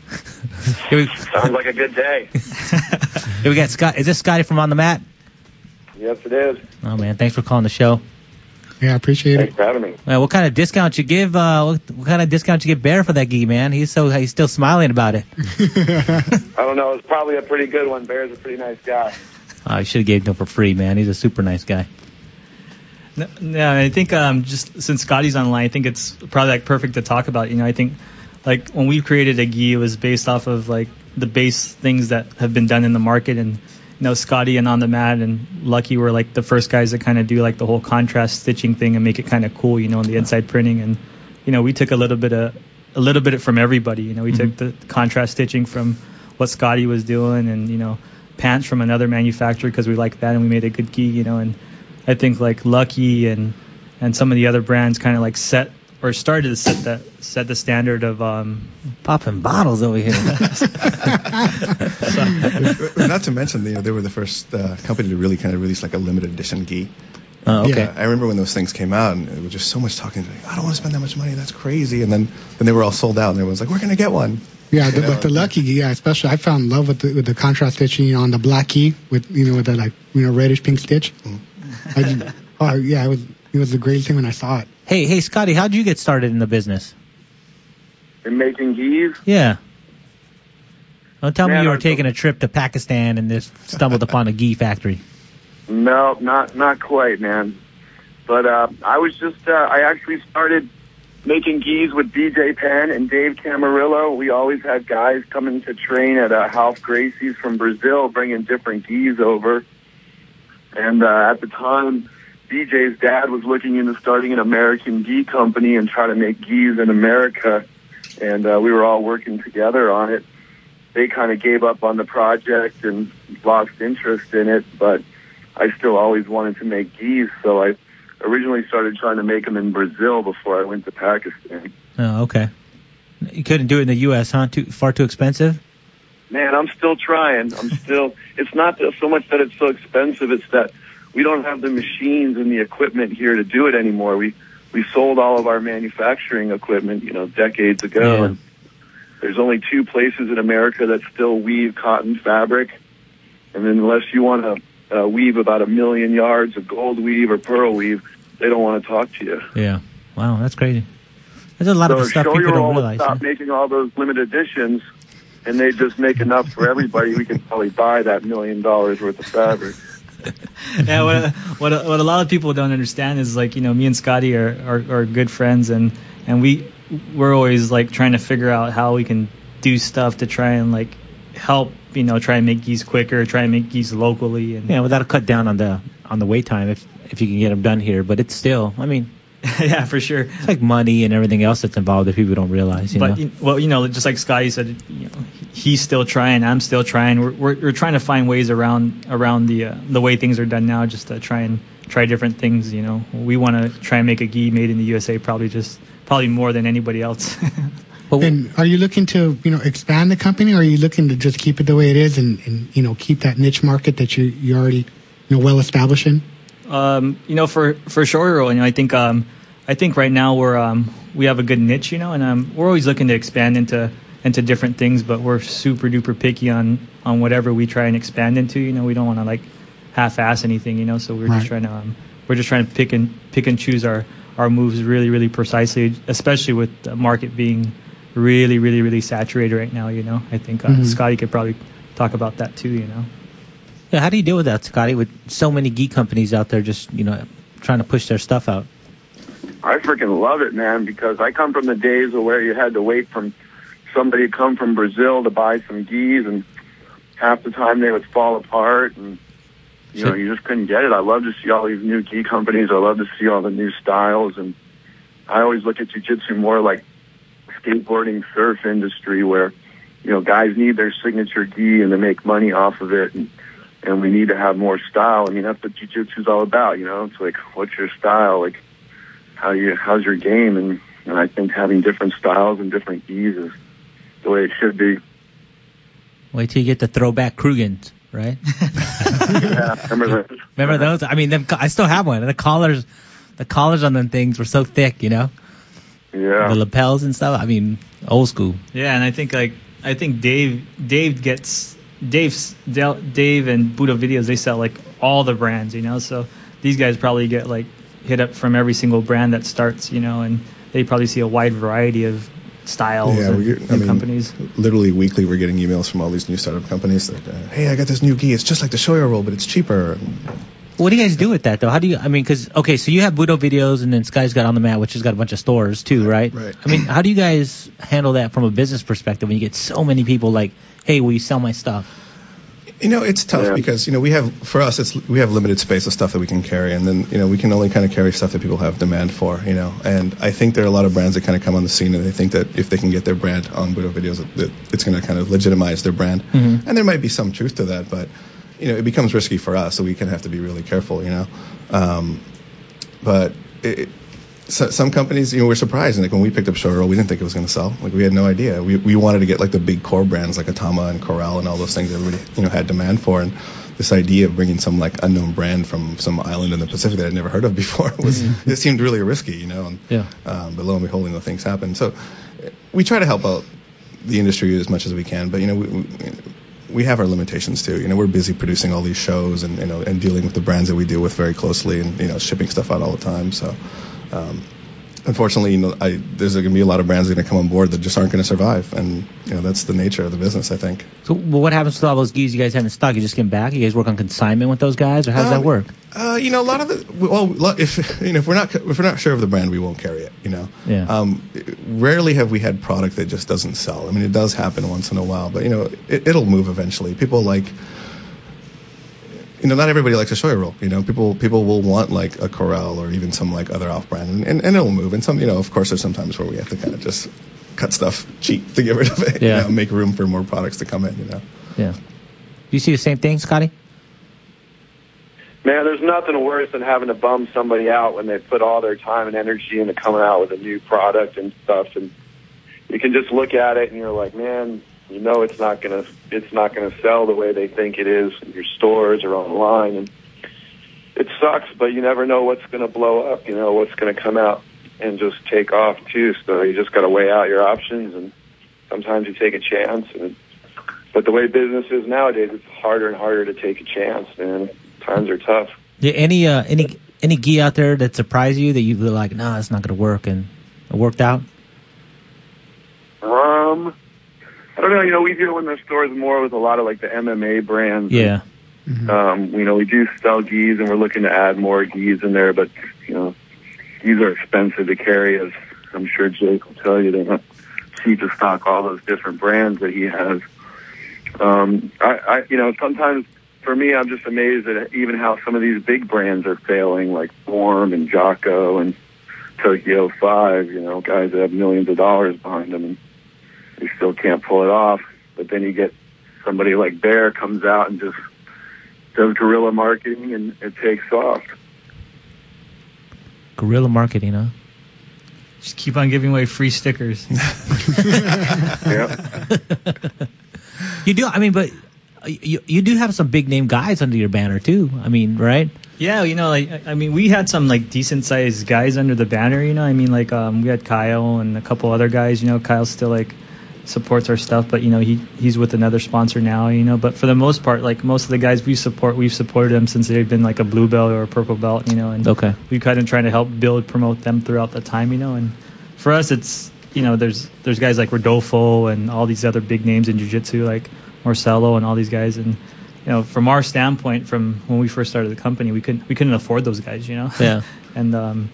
Sounds like a good day. Here we got Scott. Is this Scotty from On the Mat? Yes, it is. Oh, man. Thanks for calling the show. Yeah, I appreciate Thanks for having me. What kind of discount you give? What kind of discount you give Bear for that gi, man? He's still smiling about it. I don't know. It's probably a pretty good one. Bear's a pretty nice guy. Oh, you should have gave him for free, man. He's a super nice guy. No, I think just since Scotty's online, I think it's probably like perfect to talk about. I think like when we created a gi, it was based off of like the base things that have been done in the market, and Scotty and On the Mat and Lucky were like the first guys that kind of do like the whole contrast stitching thing and make it kind of cool, on the inside printing. And we took a little bit from everybody. We took the contrast stitching from what Scotty was doing, and pants from another manufacturer because we liked that and we made a good gi. And I think like Lucky and some of the other brands kind of like started to set the standard of popping bottles over here. Not to mention, they were the first company to really kind of release like a limited edition gi. Oh, okay. Yeah, I remember when those things came out, and it was just so much talking. Like, I don't want to spend that much money. That's crazy. And then they were all sold out, and everyone's like, we're gonna get one. Yeah, but the Lucky gi, especially I found love with the contrast stitching on the black gi with with the reddish pink stitch. It was the greatest thing when I saw it. Hey, Scotty, how'd you get started in the business? In making gis? Yeah. Don't tell me you were taking a trip to Pakistan and just stumbled upon a gi factory. No, not quite, man. But I was just I actually started making gis with DJ Penn and Dave Camarillo. We always had guys coming to train at Ralph Gracie's from Brazil, bringing different gis over. And at the time, DJ's dad was looking into starting an American gi company and trying to make gis in America, and we were all working together on it. They kind of gave up on the project and lost interest in it, but I still always wanted to make gis, so I originally started trying to make them in Brazil before I went to Pakistan. Oh, okay. You couldn't do it in the U.S., huh? Far too expensive? Man, I'm still trying. It's not so much that it's so expensive, it's that we don't have the machines and the equipment here to do it anymore. We sold all of our manufacturing equipment, decades ago. Yeah. And there's only 2 places in America that still weave cotton fabric. And then unless you want to weave about 1 million yards of gold weave or pearl weave, they don't want to talk to you. Yeah. Wow, that's crazy. There's a lot of stuff people don't realize. Stop making all those limited editions, and they just make enough for everybody. We can probably buy that $1 million worth of fabric. Yeah, what a lot of people don't understand is like me and Scotty are good friends, and we're always like trying to figure out how we can do stuff to try and like help try and make gis quicker, try and make gis locally, and that'll cut down on the wait time if you can get them done here. But it's still, I mean. Yeah, for sure. It's like money and everything else that's involved that people don't realize. But just like Scotty said, he's still trying, I'm still trying. We're trying to find ways around the way things are done now, just to try different things. We want to try and make a gi made in the USA, probably more than anybody else. And are you looking to, expand the company, or are you looking to just keep it the way it is and keep that niche market that you already, well established in? For Showa roll, I think right now we have a good niche, and we're always looking to expand into different things, but we're super duper picky on whatever we try and expand into. We don't want to like half-ass anything, so we're just trying to pick and choose our moves really, really precisely, especially with the market being really, really, really saturated right now. I think Scotty could probably talk about that too. Yeah, how do you deal with that, Scotty, with so many gi companies out there just trying to push their stuff out? I freaking love it, man, because I come from the days of where you had to wait for somebody to come from Brazil to buy some gis, and half the time they would fall apart, and you just couldn't get it. I love to see all these new gi companies. I love to see all the new styles, and I always look at jiu-jitsu more like skateboarding, surf industry, where guys need their signature gi and to make money off of it, and we need to have more style. I mean, that's what jiu-jitsu's all about. It's like, what's your style? Like, how's your game? And I think having different styles and different gis is the way it should be. Wait till you get the throwback Krugans, right? Yeah, remember those? Remember those? I mean, I still have one. The collars on them things were so thick, Yeah. The lapels and stuff. I mean, old school. Yeah, and I think Dave and Budo Videos, they sell like all the brands, So these guys probably get like hit up from every single brand that starts, and they probably see a wide variety of styles and companies. Literally weekly, we're getting emails from all these new startup companies that, hey, I got this new gi. It's just like the Showa roll, but it's cheaper. What do you guys do with that, though? How do you, so you have Budo Videos, and then Sky's got On The Mat, which has got a bunch of stores, too, right? Right. How do you guys handle that from a business perspective when you get so many people like, hey, will you sell my stuff? It's tough because, we have limited space of stuff that we can carry, and then, we can only kind of carry stuff that people have demand for, and I think there are a lot of brands that kind of come on the scene, and they think that if they can get their brand on Budo Videos, that it's going to kind of legitimize their brand. Mm-hmm. And there might be some truth to that, but, it becomes risky for us, so we can have to be really careful, But some companies, we're surprised. Like when we picked up Showa roll, we didn't think it was going to sell. Like we had no idea. We wanted to get like the big core brands like Atama and Corral and all those things that everybody had demand for. And this idea of bringing some like unknown brand from some island in the Pacific that I'd never heard of before it seemed really risky, And, but lo and behold, things happen. So we try to help out the industry as much as we can. But we have our limitations too. We're busy producing all these shows and and dealing with the brands that we deal with very closely, and shipping stuff out all the time. So. Unfortunately, there's going to be a lot of brands that are going to come on board that just aren't going to survive, and that's the nature of the business, I think. So, what happens to all those gis you guys have in stock? You just get them back? You guys work on consignment with those guys, or how does that work? A lot of if we're not sure of the brand, we won't carry it. Yeah. Rarely have we had product that just doesn't sell. I mean, it does happen once in a while, but it'll move eventually. People like. Not everybody likes a Showa roll. People will want like a Corral or even some like other off-brand, and it'll move. And some, of course, there's some times where we have to kind of just cut stuff cheap to get rid of it. Yeah. Make room for more products to come in. Yeah. Do you see the same thing, Scotty? Man, there's nothing worse than having to bum somebody out when they put all their time and energy into coming out with a new product and stuff, and you can just look at it and you're like, man. It's not gonna sell the way they think it is in your stores or online, and it sucks. But you never know what's gonna blow up. What's gonna come out and just take off too. So you just gotta weigh out your options, and sometimes you take a chance. But the way business is nowadays, it's harder and harder to take a chance, man. Times are tough. Yeah, any gi out there that surprised you that you were like, nah, it's not gonna work, and it worked out? I don't know. We deal in the stores more with a lot of like the MMA brands. Yeah. Mm-hmm. We do sell gis, and we're looking to add more gis in there, but gis are expensive to carry, as I'm sure Jake will tell you. They're not cheap to stock all those different brands that he has. Sometimes for me, I'm just amazed at even how some of these big brands are failing, like Form and Jocko and Tokyo 5. Guys that have millions of dollars behind them. And they still can't pull it off. But But then you get somebody like Bear comes out and just does guerrilla marketing, and it takes off. Guerrilla marketing, huh? Just keep on giving away free stickers. Yeah. You do, I mean, but you do have some big name guys under your banner too. I mean, right? Yeah, you know, like, I mean, we had some like decent sized guys under the banner, you know. I mean, like, we had Kyle and a couple other guys, you know. Kyle still like supports our stuff, but you know, he's with another sponsor now, you know. But for the most part, like most of the guys we've supported them since they've been like a blue belt or a purple belt, you know. And okay, we kind of trying to help promote them throughout the time, you know. And for us, it's, you know, there's guys like Rodolfo and all these other big names in jiu-jitsu, like Marcelo and all these guys. And you know, from our standpoint, from when we first started the company, we couldn't afford those guys, you know. Yeah. And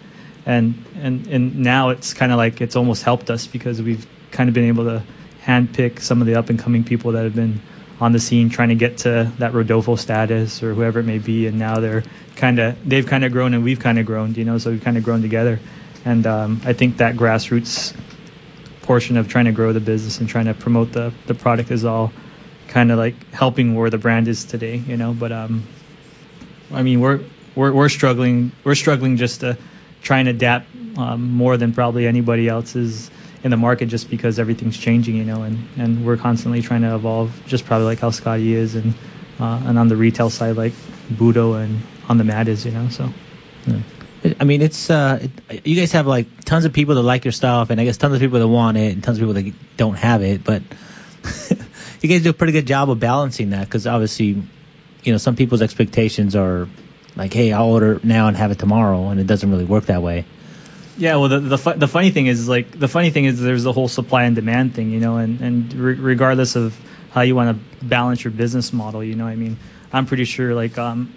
now it's kind of like it's almost helped us because we've kind of been able to handpick some of the up and coming people that have been on the scene trying to get to that Rodolfo status or whoever it may be, and now they've kind of grown and we've kind of grown, you know. So we've kind of grown together, and I think that grassroots portion of trying to grow the business and trying to promote the product is all kind of like helping where the brand is today, you know. But I mean, we're struggling just to try and adapt more than probably anybody else is in the market, just because everything's changing, you know, and we're constantly trying to evolve, just probably like how Scotty is, and on the retail side like Budo and on the mat is, you know. So yeah. I mean, it's you guys have like tons of people that like your stuff, and I guess tons of people that want it, and tons of people that don't have it, but you guys do a pretty good job of balancing that, because obviously, you know, some people's expectations are like, hey, I'll order now and have it tomorrow, and it doesn't really work that way. Yeah, well, the funny thing is there's the whole supply and demand thing, you know, and regardless of how you want to balance your business model, you know, I mean, I'm pretty sure like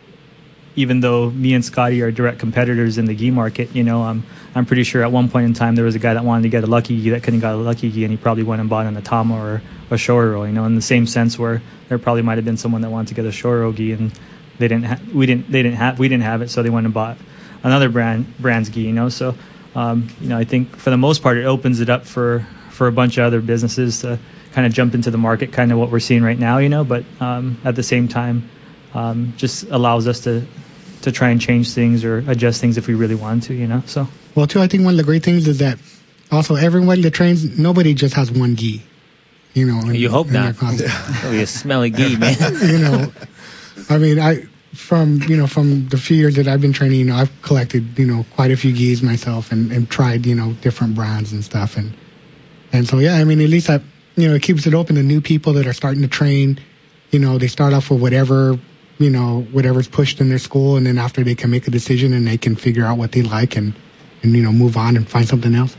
even though me and Scotty are direct competitors in the gi market, you know, I'm pretty sure at one point in time there was a guy that wanted to get a Lucky Gi that couldn't get a Lucky Gi, and he probably went and bought an Atama or a Shoro, you know, in the same sense where there probably might have been someone that wanted to get a Shoro Gi and we didn't have it, so they went and bought another brand's gi, you know. So you know, I think for the most part it opens it up for a bunch of other businesses to kind of jump into the market, kind of what we're seeing right now, you know. But at the same time, just allows us to try and change things or adjust things if we really want to, you know. So well, too, I think one of the great things is that also everybody that trains, nobody just has one gi, you know. You hope not. Oh, you smelly gi, man. You know, I mean, from the few years that I've been training, you know, I've collected, you know, quite a few gis myself and tried, you know, different brands and stuff, and so yeah, I mean, at least it keeps it open to new people that are starting to train. You know, they start off with whatever's pushed in their school, and then after they can make a decision and they can figure out what they like and you know, move on and find something else.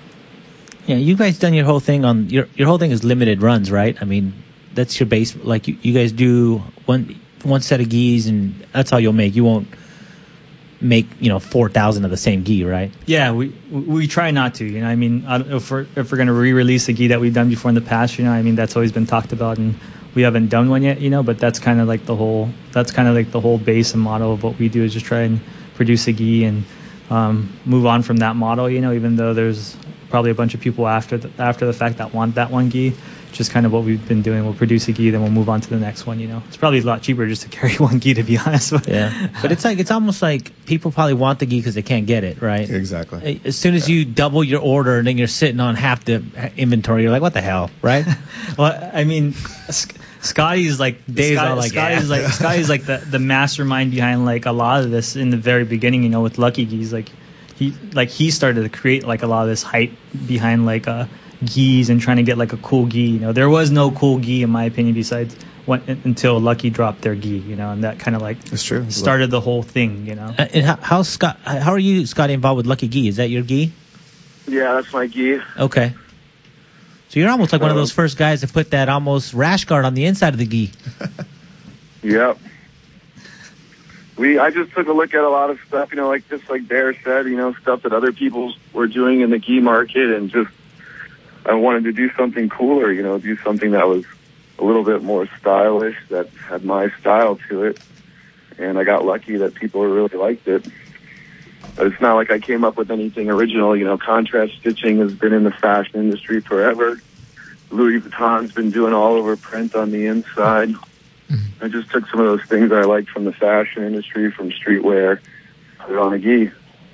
Yeah, you guys done your whole thing on your whole thing is limited runs, right? I mean, that's your base. Like you guys do one set of gis, and that's all you'll make. You won't make 4,000 of the same gi, right? Yeah, we try not to. You know, I mean, if we're gonna re-release a gi that we've done before in the past, you know, I mean, that's always been talked about, and we haven't done one yet, you know. But that's kind of like the whole base and model of what we do, is just try and produce a gi and move on from that model, you know. Even though there's probably a bunch of people after the fact that want that one gi. Just kind of what we've been doing. We'll produce a gi, then we'll move on to the next one, you know. It's probably a lot cheaper just to carry one gi, to be honest. Yeah, but it's almost like people probably want the gi because they can't get it, right? Exactly. As soon as you double your order and then you're sitting on half the inventory, you're like, what the hell, right? Well, I mean, Scotty's like Scotty's like the mastermind behind like a lot of this in the very beginning, you know, with Lucky Gis. He started to create like a lot of this hype behind like gis and trying to get like a cool gi. You know, there was no cool gi in my opinion besides until Lucky dropped their gi, you know, and that kind of like that's true. Started the whole thing, you know. And how are you, Scotty, involved with Lucky Gi? Is that your gi? Yeah, that's my gi. Okay. So you're almost like one of those first guys to put that almost rash guard on the inside of the gi. Yep. I just took a look at a lot of stuff, you know, like just like Bear said, you know, stuff that other people were doing in the gi market, and just I wanted to do something cooler, you know, do something that was a little bit more stylish, that had my style to it. And I got lucky that people really liked it. But it's not like I came up with anything original, you know. Contrast stitching has been in the fashion industry forever. Louis Vuitton's been doing all over print on the inside. Mm-hmm. I just took some of those things I liked from the fashion industry, from streetwear, put it on a gi.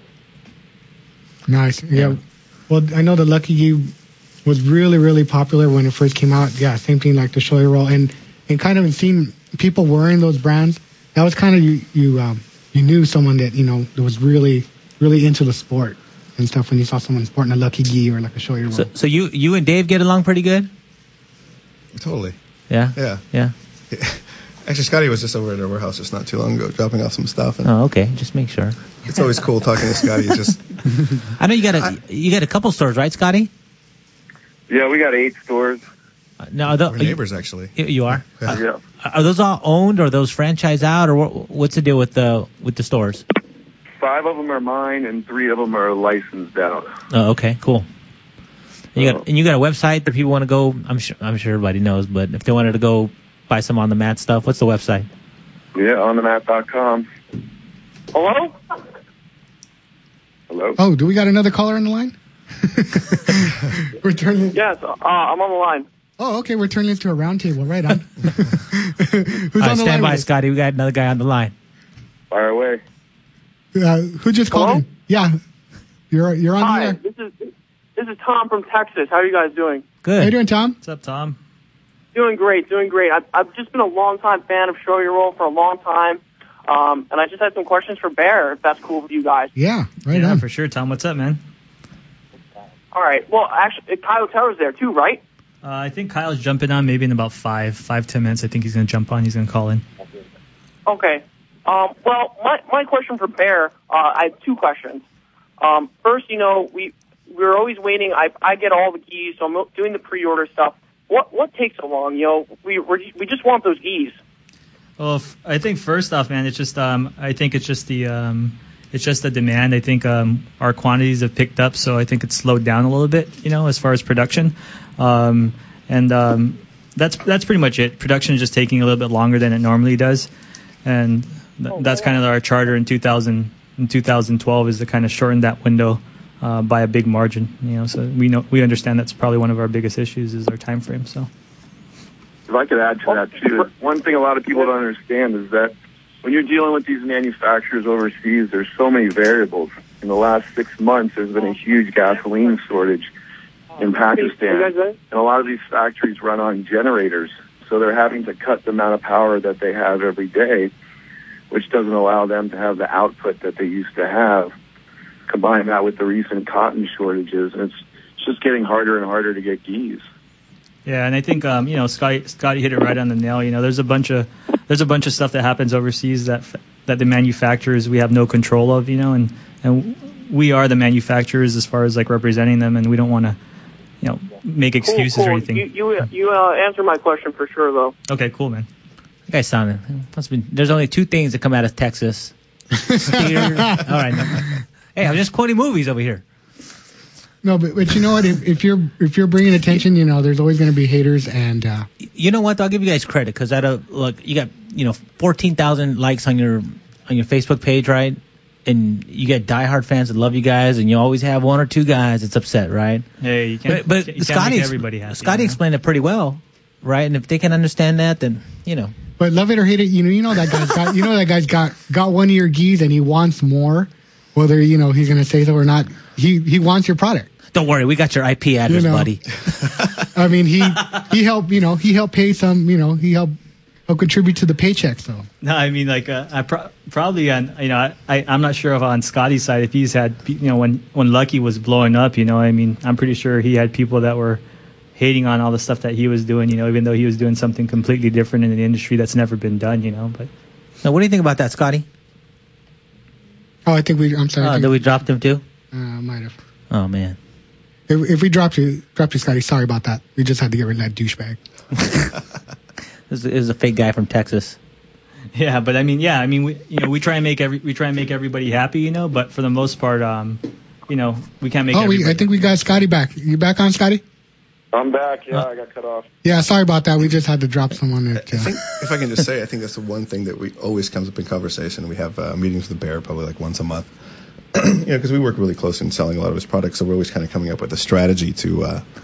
Nice. Yeah. Well, I know the Lucky Gi was really, really popular when it first came out. Yeah, same thing like the Showy Roll, and kind of seeing people wearing those brands. That was kind of you knew someone that that was really, really into the sport and stuff when you saw someone sporting a Lucky Gi or like a Showy Roll. So you and Dave get along pretty good? Totally. Yeah. Actually, Scotty was just over at our warehouse just not too long ago, dropping off some stuff. And oh, okay. Just make sure. It's always cool talking to Scotty. Just I know you got a couple stores, right, Scotty? Yeah, we got 8 stores. No, we're neighbors, actually. You are? Yeah. Are those all owned, or are those franchise out, or what's the deal with the stores? 5 of them are mine, and 3 of them are licensed out. Oh, okay, cool. You got a website that people want to go. I'm sure everybody knows, but if they wanted to go buy some On The Mat stuff, what's the website? Yeah, onthemat.com. Hello? Hello? Oh, do we got another caller on the line? We're turning. Yes, I'm on the line. Oh, okay. We're turning into a round table. Right on. Who's All right, on the stand line? by, Scotty. We got another guy on the line. Fire away. Who just called in? Yeah. You're on Hi, the air. this is Tom from Texas. How are you guys doing? Good. How you doing, Tom? What's up, Tom? Doing great. I've just been a long-time fan of Showy Roll for a long time, and I just had some questions for Bear, if that's cool with you guys. Yeah, right Yeah, on. for sure, Tom. What's up, man? All right. Well, actually, Kyle Taylor's there too, right? I think Kyle's jumping on maybe in about 5-10 minutes. I think he's going to jump on. He's going to call in. Okay. Well, my question for Bear, I have 2 questions. First, we're always waiting. I get all the keys, so I'm doing the pre-order stuff. What takes so long? We just want those keys. Well, I think first off, man, it's just I think it's just the demand. I think our quantities have picked up, so I think it's slowed down a little bit, as far as production. That's pretty much it. Production is just taking a little bit longer than it normally does, and that's kind of our charter in 2012 is to kind of shorten that window by a big margin. So we understand that's probably one of our biggest issues is our time frame. So if I could add to that too, one thing a lot of people don't understand is that when you're dealing with these manufacturers overseas, there's so many variables. In the last 6 months, there's been a huge gasoline shortage in Pakistan, and a lot of these factories run on generators, so they're having to cut the amount of power that they have every day, which doesn't allow them to have the output that they used to have. Combine that with the recent cotton shortages, and it's just getting harder and harder to get geese. Yeah, and I think Scotty hit it right on the nail. There's a bunch of stuff that happens overseas that the manufacturers we have no control of. And we are the manufacturers as far as like representing them, and we don't want to make excuses cool. or anything. You answered my question for sure though. Okay, cool, man. You guys sounded. There's only 2 things that come out of Texas. All right. No. Hey, I'm just quoting movies over here. No, but you know what? If you're bringing attention, there's always going to be haters, and you know what? I'll give you guys credit because you got 14,000 likes on your Facebook page, right? And you get diehard fans that love you guys, and you always have 1 or 2 guys that's upset, right? Hey, you can't. But you Scotty, can't make everybody happy. Scotty explained it pretty well, right? And if they can understand that, then But love it or hate it, that guy's got one of your geese, and he wants more. Whether he's going to say so or not, he wants your product. Don't worry, we got your IP address, buddy. I mean, he helped pay some, he helped contribute to the paycheck. So no, I mean probably on I'm not sure if on Scotty's side if he's had when Lucky was blowing up, I'm pretty sure he had people that were hating on all the stuff that he was doing, even though he was doing something completely different in the industry that's never been done, But now, what do you think about that, Scotty? Oh, I think I'm sorry. Did we drop him too? Might have. Oh man. If we dropped you, Scotty, sorry about that. We just had to get rid of that douchebag. This is a fake guy from Texas. Yeah, but we try and make everybody happy, but for the most part, we can't make. I think we got Scotty back. You back on, Scotty? I'm back. Yeah, I got cut off. Yeah, sorry about that. We just had to drop someone. I think, if I can just say, I think that's the one thing that we always comes up in conversation. We have meetings with the Bear probably like once a month. Because we work really close in selling a lot of his products, so we're always kind of coming up with a strategy to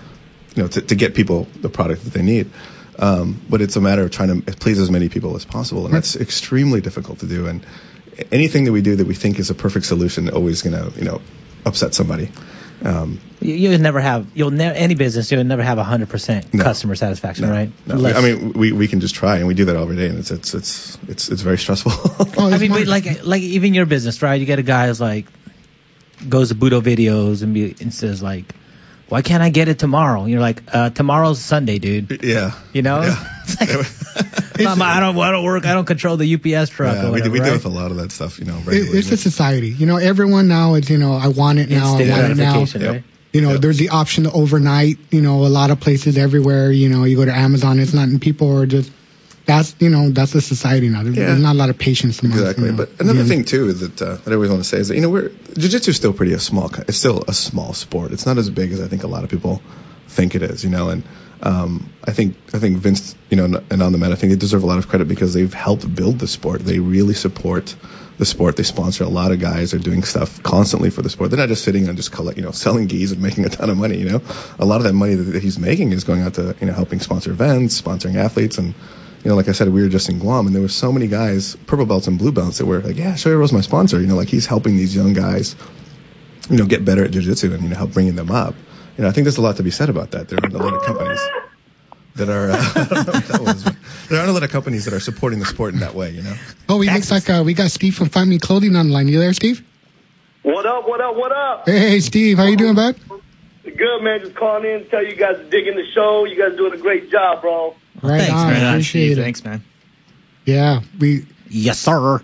to get people the product that they need. But it's a matter of trying to please as many people as possible, and that's extremely difficult to do. And anything that we do that we think is a perfect solution always going to, upset somebody. You'll never have any business. You'll never have 100% customer satisfaction, right? No. I mean, we can just try, and we do that every day, and it's very stressful. I mean, but like even your business, right? You get a guy who's like goes to Budo Videos and says like, why can't I get it tomorrow? And you're like, tomorrow's Sunday, dude. Yeah. Yeah. It's like, I don't work. I don't control the UPS truck. Yeah, or whatever, we right? deal with a lot of that stuff, regularly. It's a society. Everyone now is, I want it now. I want it now. Right? There's the option to overnight. A lot of places everywhere. You go to Amazon. It's not, and people are just. That's the society now. There's not a lot of patience. Exactly. But another thing too is that I always want to say is that jiu-jitsu is still it's still a small sport. It's not as big as I think a lot of people think it is. And I think Vince, and On The Mat, I think they deserve a lot of credit because they've helped build the sport. They really support the sport. They sponsor a lot of guys. They're doing stuff constantly for the sport. They're not just sitting and just selling gis and making a ton of money. A lot of that money that he's making is going out to helping sponsor events, sponsoring athletes, and like I said, we were just in Guam, and there were so many guys, purple belts and blue belts, that were like, yeah, Shoya Rose my sponsor. He's helping these young guys, get better at jiu-jitsu and, help bringing them up. I think there's a lot to be said about that. There aren't a lot of companies that are, there aren't a lot of companies that are supporting the sport in that way, Oh, it looks like we got Steve from Find Me Clothing on the line. You there, Steve? What up? Hey, Steve. How you doing, bud? Good, man. Just calling in to tell you guys are digging the show. You guys doing a great job, bro. Right Thanks, on. man. Appreciate it. Thanks, man. Yeah, Yes, sir.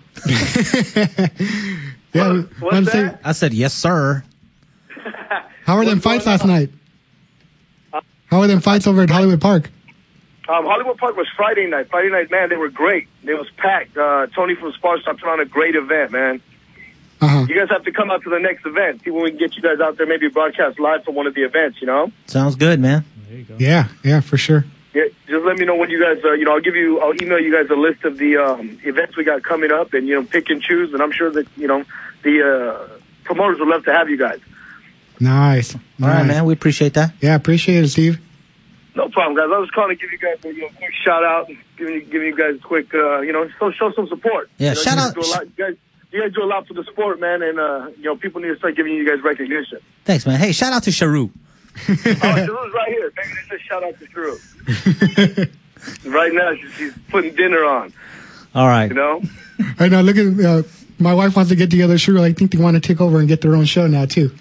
Yeah, What's that? I said yes, sir. How were them fights last night? How were them fights over at Hollywood Park? Hollywood Park was Friday night. Friday night, man, they were great. It was packed. Tony from Sparstop put on a great event, man. Uh-huh. You guys have to come out to the next event. See when we can get you guys out there, maybe broadcast live from one of the events, Sounds good, man. There you go. Yeah, for sure. Yeah, just let me know when you guys, I'll email you guys a list of the events we got coming up, and pick and choose. And I'm sure that the promoters would love to have you guys. Nice. All right, man. We appreciate that. Yeah, appreciate it, Steve. No problem, guys. I was calling to give you guys a quick shout out, and giving you guys a quick, show some support. Yeah, shout out. You guys do a lot for the sport, man, and people need to start giving you guys recognition. Thanks, man. Hey, shout out to Sharu. Sharu's right here. Maybe they just shout out to Sharu. Right now, she's putting dinner on. All right. I know. Look at my wife wants to get together. Sharu, I think they want to take over and get their own show now too.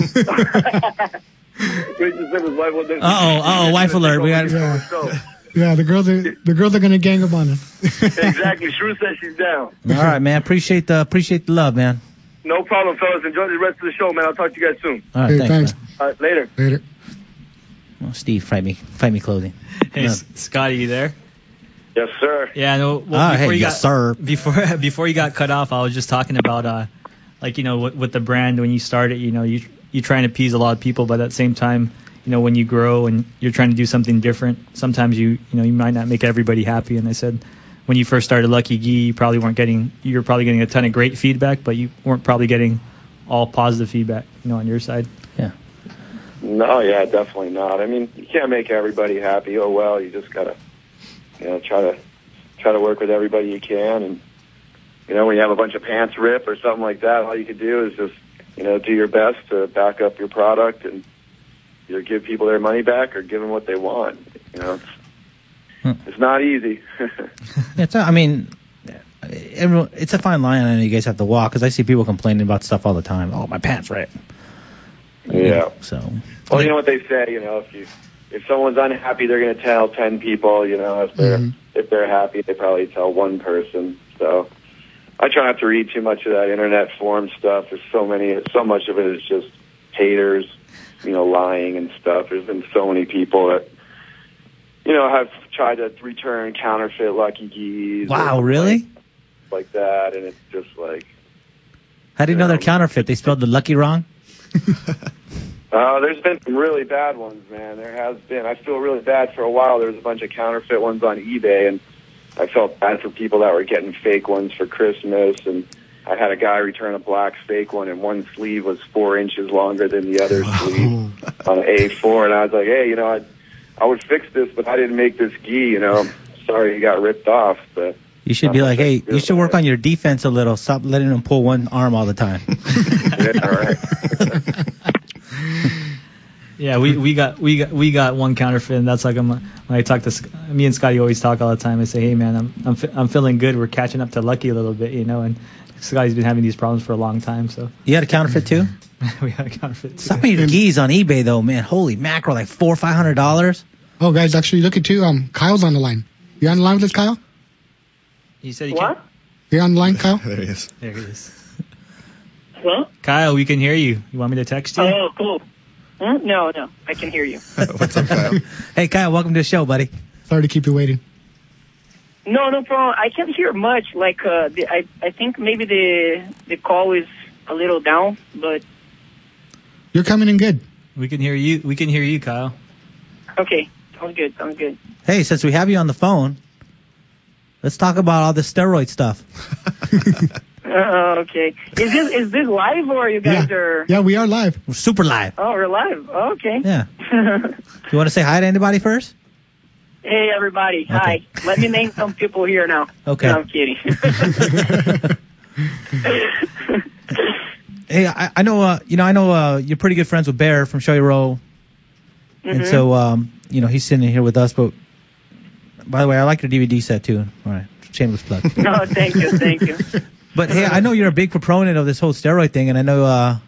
Wife alert. We got. Yeah, the girls are gonna gang up on us. Exactly. Sharu says she's down. All right, man. Appreciate the love, man. No problem, fellas. Enjoy the rest of the show, man. I'll talk to you guys soon. All right, thanks. All right, later. Oh, Steve, Find Me Clothing. Hey, No. Scotty, you there? Yes, sir. Yeah, no. Well, yes, sir. Before you got cut off, I was just talking about with the brand when you started, you try and appease a lot of people, but at the same time, when you grow and you're trying to do something different, sometimes you might not make everybody happy. And I said, when you first started Lucky Gi, you were probably getting a ton of great feedback, but you weren't probably getting all positive feedback, on your side. Yeah. No, yeah, definitely not. I mean, you can't make everybody happy. Oh well, you just gotta, try to work with everybody you can. And when you have a bunch of pants rip or something like that, all you can do is just, do your best to back up your product and either give people their money back or give them what they want. It's not easy. It's a fine line I know you guys have to walk, because I see people complaining about stuff all the time. Oh, my pants rip. Yeah. So. Well, you know what they say. If someone's unhappy, they're going to tell 10 people. If they're happy, they probably tell one person. So I try not to read too much of that internet forum stuff. There's so much of it is just haters, lying and stuff. There's been so many people that, have tried to return counterfeit Lucky Gis. Wow, really? Like that, and it's just like. How do you know they're counterfeit? They spelled the Lucky wrong? There's been some really bad ones, man. There has been. I feel really bad. For a while, there was a bunch of counterfeit ones on eBay, and I felt bad for people that were getting fake ones for Christmas. And I had a guy return a black fake one, and one sleeve was 4 inches longer than the other sleeve on A4. And I was like, hey, I would fix this, but I didn't make this gi, you know. Sorry he got ripped off, but... You should be like, hey, you should work on your defense a little. Stop letting him pull one arm all the time. Yeah, right. Yeah, we got one counterfeit, and that's like when I talk to me and Scotty always talk all the time. I say, hey man, I'm feeling good. We're catching up to Lucky a little bit, you know. And Scotty's been having these problems for a long time. So you had a counterfeit too? We had a counterfeit too. Some of your gis on eBay though, man, holy mackerel, like $400 or $500. Oh guys, actually look at too. Kyle's on the line. You on the line with us, Kyle? He said what? You're on the line, Kyle? There he is. There he is. Hello? Kyle, we can hear you. You want me to text you? Oh, cool. No, I can hear you. What's up, Kyle? Hey, Kyle, welcome to the show, buddy. Sorry to keep you waiting. No problem. I can't hear much. Like, I think maybe the call is a little down, but... You're coming in good. We can hear you. We can hear you, Kyle. Okay. Sounds good. Hey, since we have you on the phone, let's talk about all the steroid stuff. Okay. Is this live or you guys are... Yeah, we are live. We're super live. Oh, we're live. Oh, okay. Yeah. You want to say hi to anybody first? Hey, everybody. Okay. Hi. Let me name some people here now. Okay. No, I'm kidding. Hey, I know, you're pretty good friends with Bear from Show You Roll. Mm-hmm. And so, he's sitting here with us. But, by the way, I like your DVD set, too. All right. Shameless plug. No, thank you. But, hey, I know you're a big proponent of this whole steroid thing, and I know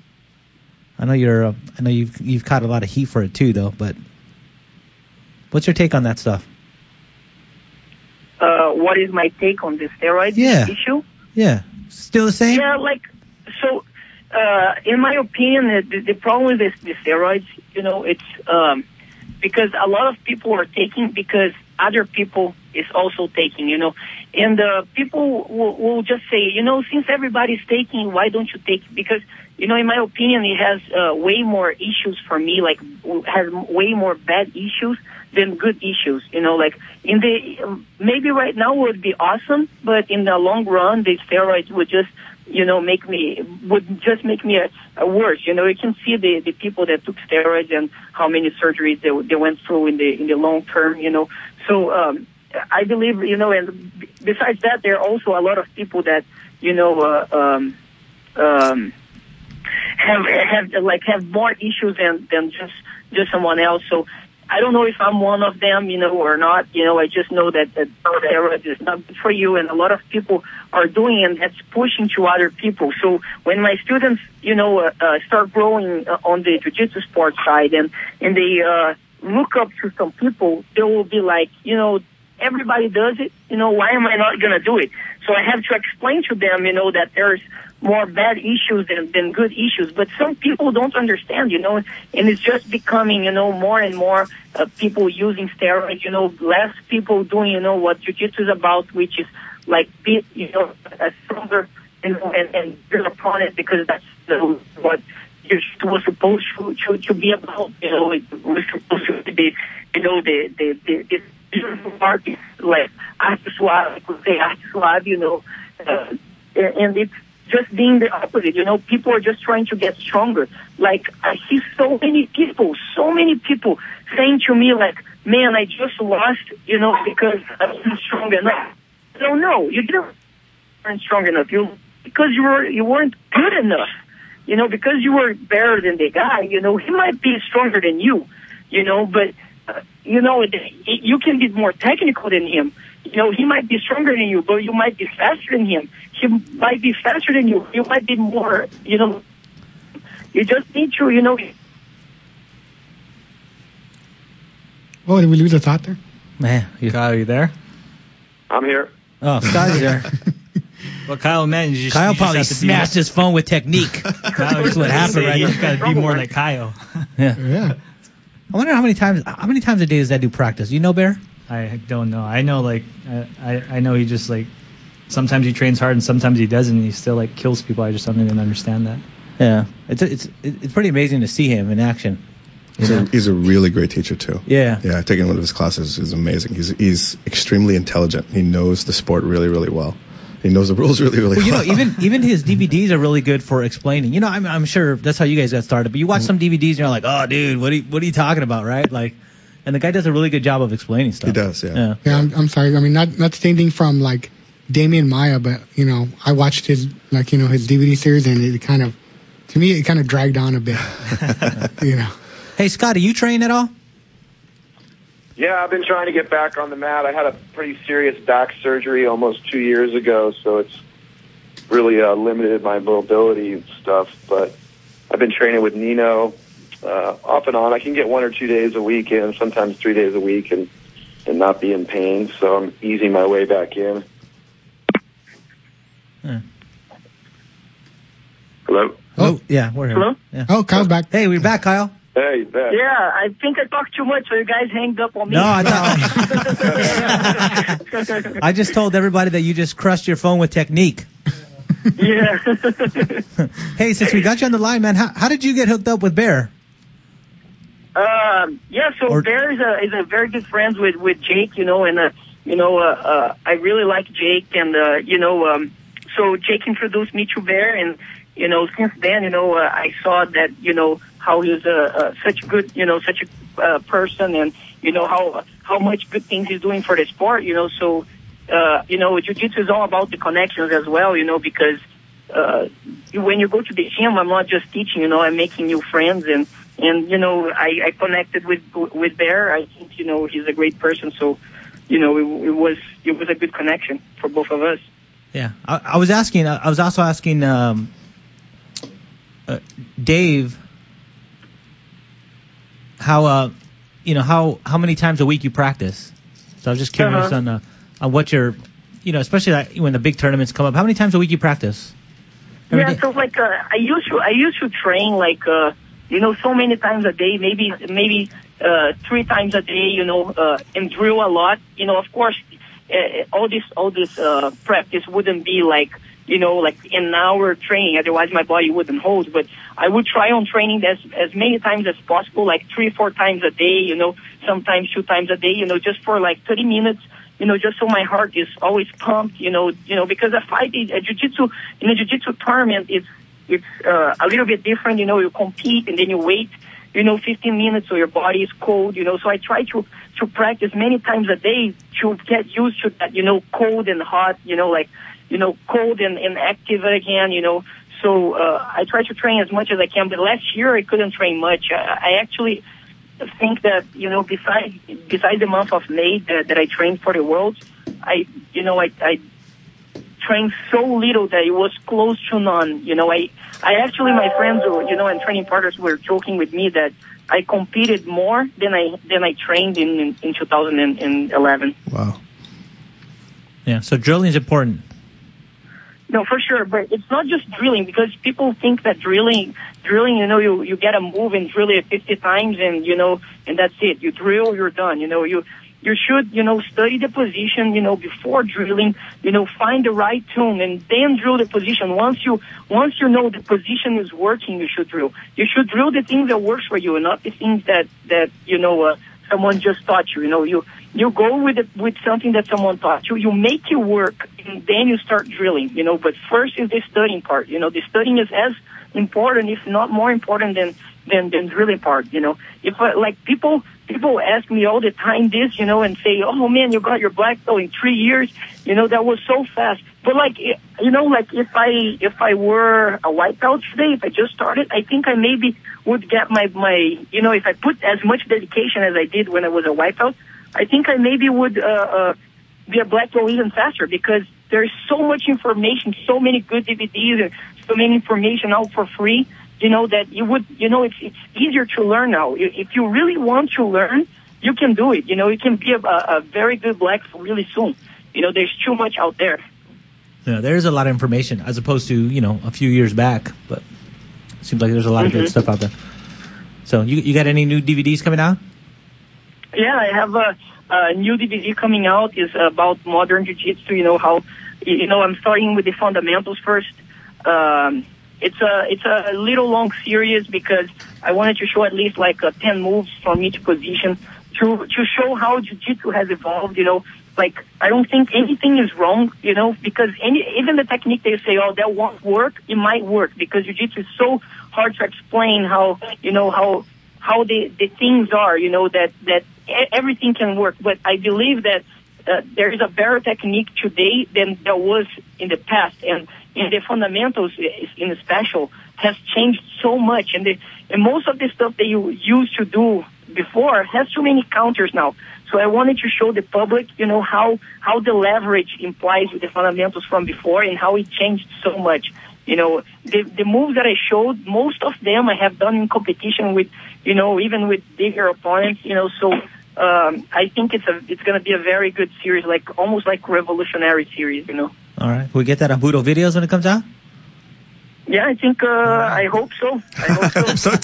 you've caught a lot of heat for it, too, though. But what's your take on that stuff? What is my take on the steroid issue? Yeah. Still the same? Yeah, so, in my opinion, the problem with the steroids, it's because a lot of people are taking because other people is also taking, and people will just say, since everybody's taking, why don't you take? Because, in my opinion, it has way more issues for me, like has way more bad issues than good issues, like maybe right now would be awesome, but in the long run, the steroids would just, make me worse. You can see the people that took steroids and how many surgeries they went through in the long term, So, I believe, and besides that, there are also a lot of people that, have more issues than just someone else. So I don't know if I'm one of them, or not. I just know that steroids is not good for you, and a lot of people are doing it, and that's pushing to other people. So when my students, start growing on the jiu-jitsu sports side, and they look up to some people, they will be like, everybody does it. Why am I not gonna do it? So I have to explain to them, that there's more bad issues than good issues. But some people don't understand, and it's just becoming, more and more people using steroids, less people doing, what jiu-jitsu is about, which is like, a stronger, and your opponent, because that's what jiu-jitsu was supposed to be about. It was supposed to be, the part is like arte suave, I could say arte suave, and it's just being the opposite. People are just trying to get stronger. Like, I see so many people saying to me, like, man, I just lost, because I wasn't strong enough. No, you weren't strong enough. Because you weren't good enough. Because you were better than the guy, he might be stronger than you, but, you can be more technical than him. He might be stronger than you, but you might be faster than him. He might be faster than you. You might be more, you just need to, Oh, did we lose a thought there? Man, Kyle, are you there? I'm here. Oh, Scotty's there. Well, Kyle, man, Kyle probably smashed his phone with technique. Kyle, That's what happened right You here. got to be more like Kyle. Yeah. I wonder how many times a day does that do practice? You know, Bear? I don't know. I know, I know he just, sometimes he trains hard and sometimes he doesn't, and he still, kills people. I just don't even understand that. Yeah. It's pretty amazing to see him in action. He's a really great teacher, too. Yeah. Yeah, taking one of his classes is amazing. He's extremely intelligent. He knows the sport really, really well. He knows the rules really, really well. Even his DVDs are really good for explaining. I'm sure that's how you guys got started. But you watch some DVDs and you're like, oh, dude, what are you talking about, right? Like, And the guy does a really good job of explaining stuff. He does, yeah. Yeah, I'm sorry. I mean, not the same thing from like Damian Maya, but you know, I watched his his DVD series, and it kind of, to me, it kind of dragged on a bit. You know. Hey, Scott, do you train at all? Yeah, I've been trying to get back on the mat. I had a pretty serious back surgery almost 2 years ago, so it's really limited my mobility and stuff. But I've been training with Nino off and on. I can get 1 or 2 days a week in, sometimes 3 days a week, and not be in pain. So I'm easing my way back in. Hello? Oh, yeah, we're here. Hello? Yeah. Oh, Kyle's back. Hey, we're back, Kyle. Hey, back. Yeah, I think I talked too much, so you guys hanged up on me. No, I thought. I just told everybody that you just crushed your phone with technique. Yeah. Hey, since we got you on the line, man, how did you get hooked up with Bear? Yeah, so Bear is a very good friend with Jake, you know, and I really like Jake, and so Jake introduced me to Bear, and you know, since then, you know, I saw that, you know, how he's such a good, you know, such a person, and you know how much good things he's doing for the sport, you know. So, you know, jiu-jitsu is all about the connections as well, you know, because when you go to the gym, I'm not just teaching, you know, I'm making new friends, and you know, I connected with Bear. I think, you know, he's a great person, so you know, it was a good connection for both of us. Yeah, I was also asking Dave how how many times a week you practice. So I was just curious on what your, you know, especially like when the big tournaments come up, how many times a week you practice? Yeah, so like I used to train like you know, so many times a day, maybe 3 times a day, you know, and drill a lot. You know, of course, all this practice wouldn't be like, you know, like an hour training, otherwise my body wouldn't hold. But I would try on training as many times as possible, like 3 or 4 times a day, you know, sometimes 2 times a day, you know, just for like 30 minutes, you know, just so my heart is always pumped, you know, because a fight, in a jiu-jitsu tournament, it's a little bit different, you know, you compete and then you wait, you know, 15 minutes so your body is cold, you know, so I try to practice many times a day to get used to that, you know, cold and hot, you know, like, you know, cold and active again, you know. So I try to train as much as I can. But last year I couldn't train much. I actually think that, you know, besides the month of May that I trained for the Worlds, I trained so little that it was close to none. You know, I actually, my friends, you know, and training partners were joking with me that I competed more than I trained in 2011. Wow. Yeah. So drilling is important. No, for sure, but it's not just drilling, because people think that drilling, you know, you get a move and drill it 50 times and, you know, and that's it. You drill, you're done. You know, you should, you know, study the position, you know, before drilling, you know, find the right tune and then drill the position. Once you know the position is working, you should drill. You should drill the things that works for you and not the things that you know, someone just taught you. You know, you go with something that someone taught you. You make it work, and then you start drilling. You know, but first is the studying part. You know, the studying is as important, if not more important than drilling part. You know, if like people ask me all the time this, you know, and say, oh man, you got your black belt in 3 years. You know, that was so fast. But like, you know, like if I were a white belt today, if I just started, I think I maybe would get my, you know, if I put as much dedication as I did when I was a white belt, I think I maybe would be a black belt even faster, because there's so much information, so many good DVDs, and so many information out for free, you know, that you would, you know, it's easier to learn now. If you really want to learn, you can do it. You know, you can be a very good black belt really soon. You know, there's too much out there. Yeah, there's a lot of information as opposed to, you know, a few years back, but it seems like there's a lot of good stuff out there. So you got any new DVDs coming out? Yeah, I have a new DVD coming out. Is about modern jiu-jitsu. You know, how, you know, I'm starting with the fundamentals first. It's a little long series because I wanted to show at least like 10 moves from each position to show how jiu-jitsu has evolved. You know, like I don't think anything is wrong. You know, because even the technique they say, oh, that won't work, it might work, because jiu-jitsu is so hard to explain how, you know, how how the things are, you know, that everything can work. But I believe that there is a better technique today than there was in the past, and the fundamentals in the special has changed so much, and most of the stuff that you used to do before has too many counters now. So I wanted to show the public, you know, how the leverage implies with the fundamentals from before and how it changed so much. You know, the moves that I showed, most of them I have done in competition with, you know, even with bigger opponents, you know, so I think it's going to be a very good series, like almost like revolutionary series, you know. All right. Will we get that on Budo Videos when it comes out? Yeah, I think, I hope so. I hope so.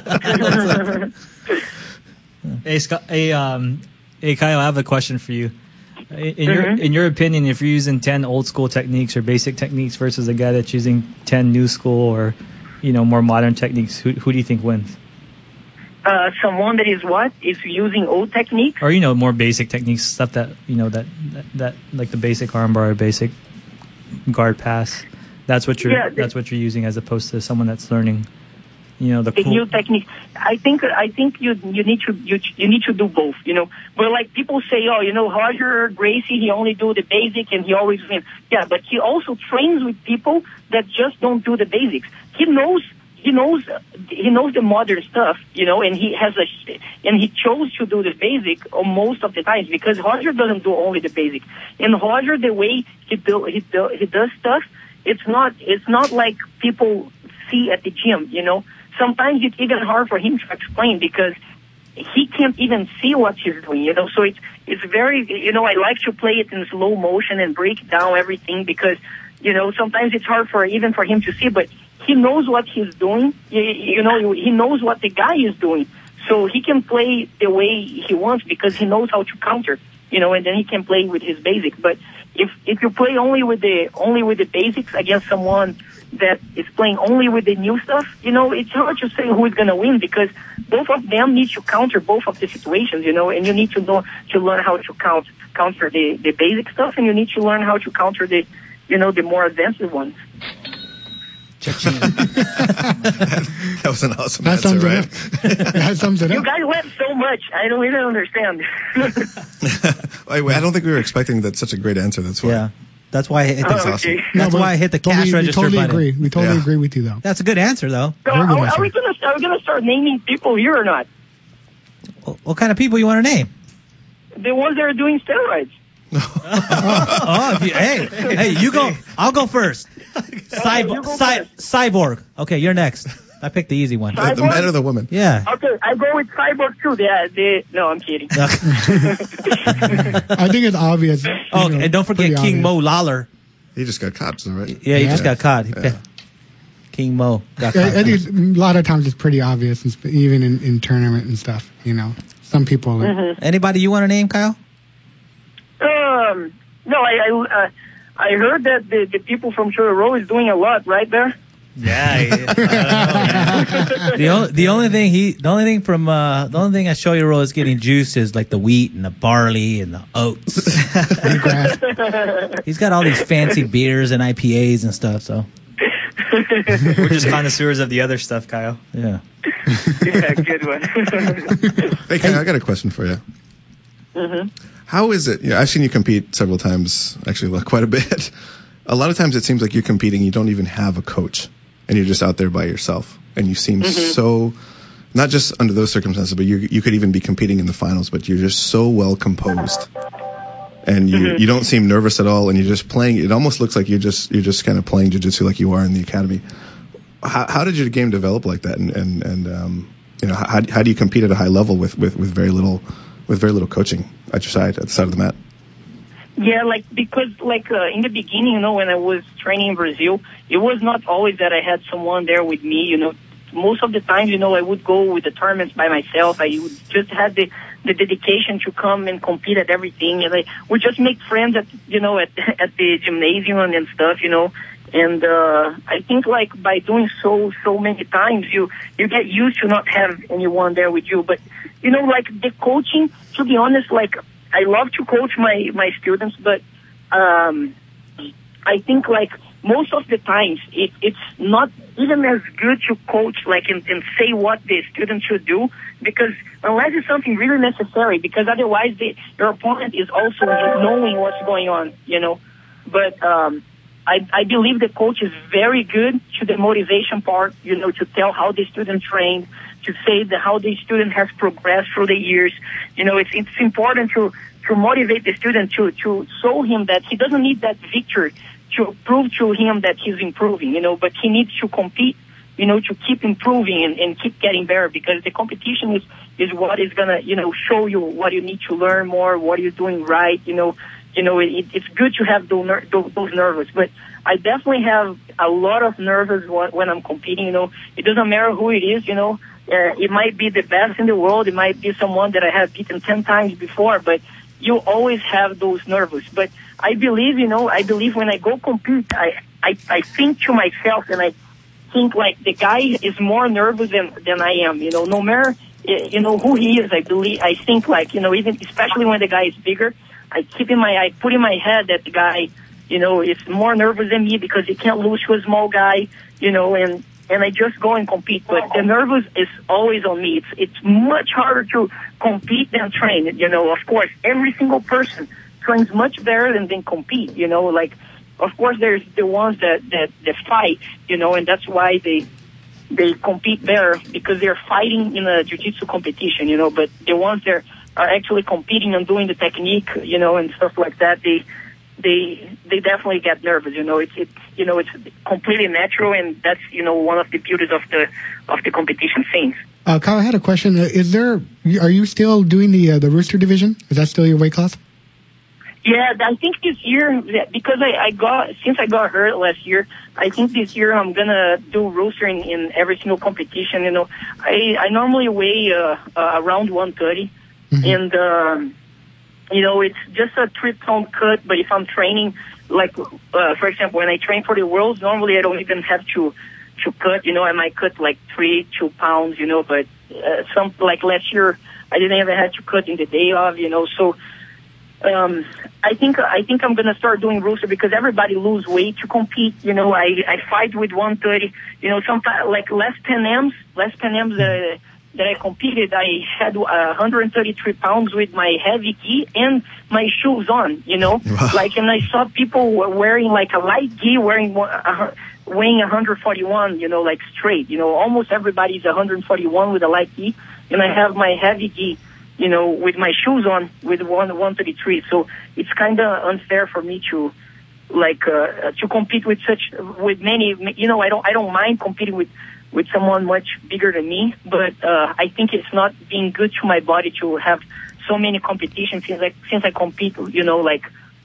So too. Hey, Scott, hey, Kyle, I have a question for you. In your opinion, if you're using 10 old school techniques or basic techniques versus a guy that's using 10 new school or, you know, more modern techniques, who do you think wins? Someone that is using old techniques, or, you know, more basic techniques, stuff that, you know, that like the basic armbar, basic guard pass. That's what you're using, as opposed to someone that's learning, you know, the new technique. I think you need to do both, you know. But like people say, oh, you know, Roger Gracie, he only do the basic and he always wins. Yeah, but he also trains with people that just don't do the basics. He knows the modern stuff, you know, and he chose to do the basic most of the times, because Roger doesn't do only the basic. And Roger, the way he does stuff, it's not like people see at the gym, you know. Sometimes it's even hard for him to explain because he can't even see what he's doing, you know. So it's very, you know, I like to play it in slow motion and break down everything because, you know, sometimes it's hard for him to see, but he knows what he's doing. You know, he knows what the guy is doing. So he can play the way he wants because he knows how to counter, you know, and then he can play with his basic. But if you play only with the basics against someone that is playing only with the new stuff, you know, it's hard to say who is going to win because both of them need to counter both of the situations, you know, and you need to learn how to counter the basic stuff, and you need to learn how to counter the, you know, the more advanced ones. That was an awesome answer, right? That sums it up. You guys went so much. I don't even understand. I don't think we were expecting that such a great answer. That's why. Yeah. That's why I hit That's awesome. That's why I hit the cash register button. Agree. We totally agree with you, though. That's a good answer, though. So are we gonna start naming people here or not? What kind of people you want to name? The ones that are doing steroids. Hey, you go. I'll go first. Cyborg. Okay, you're next. I picked the easy one. The man or the woman? Yeah. Okay, I go with Cyborg too. No, I'm kidding. I think it's obvious. Oh, and don't forget King Mo Lawler. He just got caught, so right? Yeah, he just got caught. King Mo got caught. I think a lot of times it's pretty obvious, even in tournament and stuff. You know, some people. Anybody you want to name, Kyle? No, I heard that the people from Shoyo Row is doing a lot right there. Yeah. The only thing at Shoyo Row is getting juice is like the wheat and the barley and the oats. He's got all these fancy beers and IPAs and stuff. So we're just connoisseurs of the other stuff, Kyle. Yeah. Yeah, good one. Hey, Kyle, I got a question for you. How is it? I've seen you compete several times, actually quite a bit. A lot of times it seems like you're competing, you don't even have a coach, and you're just out there by yourself. And you seem so, not just under those circumstances, but you could even be competing in the finals, but you're just so well composed. And you don't seem nervous at all, and you're just playing. It almost looks like you're just kind of playing jiu-jitsu like you are in the academy. How did your game develop like that? And you know, how do you compete at a high level with very little coaching at your side, at the side of the mat? Yeah, because in the beginning, you know, when I was training in Brazil, it was not always that I had someone there with me, you know. Most of the time, you know, I would go with the tournaments by myself. I would just have the dedication to come and compete at everything, and I would just make friends at the gymnasium and stuff, you know. And I think by doing so many times, you get used to not have anyone there with you. But you know, the coaching, to be honest, I love to coach my students, but I think like most of the times it's not even as good to coach like and say what the student should do, because unless it's something really necessary, because otherwise your opponent is also knowing what's going on, you know. But I believe the coach is very good to the motivation part, you know, to tell how the student trained, to say how the student has progressed through the years. You know, it's important to motivate the student to show him that he doesn't need that victory to prove to him that he's improving, you know, but he needs to compete, you know, to keep improving and keep getting better, because the competition is what is gonna, you know, show you what you need to learn more, what you're doing right, you know. You know, it's good to have those nervous, but I definitely have a lot of nervous when I'm competing, you know. It doesn't matter who it is, you know. It might be the best in the world. It might be someone that I have beaten 10 times before, but you always have those nervous. But I believe, you know, when I go compete, I think to myself, and I think like the guy is more nervous than I am, you know, no matter, you know, who he is. I think like, you know, even especially when the guy is bigger, I put in my head that the guy, you know, is more nervous than me because he can't lose to a small guy, you know, and I just go and compete. But the nervous is always on me. It's much harder to compete than train, you know. Of course, every single person trains much better than compete, you know. Like, of course, there's the ones that fight, you know, and that's why they compete better, because they're fighting in a jiu-jitsu competition, you know. But the ones that are actually competing and doing the technique, you know, and stuff like that, they definitely get nervous, you know. It's you know, it's completely natural, and that's, you know, one of the beauties of the competition things. Kyle, I had a question. Are you still doing the Rooster division? Is that still your weight class? Yeah, I think this year, because since I got hurt last year, I think this year I'm gonna do Rooster in every single competition. You know, I normally weigh around 130. Mm-hmm. And, you know, it's just a 3-pound cut, but if I'm training, like, for example, when I train for the Worlds, normally I don't even have to cut, you know. I might cut like 2 pounds, you know, but like last year, I didn't even have to cut in the day of, you know. So I think I'm gonna start doing Rooster, because everybody lose weight to compete, you know. I fight with 130, you know. Sometimes like last Pan Ams that I competed, I had 133 pounds with my heavy gi and my shoes on, you know. Wow. Like, and I saw people wearing like a light gi, weighing 141, you know, like straight, you know. Almost everybody's 141 with a light gi, and I have my heavy gi, you know, with my shoes on with 133. So it's kind of unfair for me to like to compete with many, you know. I don't mind competing with someone much bigger than me, but I think it's not being good to my body to have so many competitions since I compete, you know, like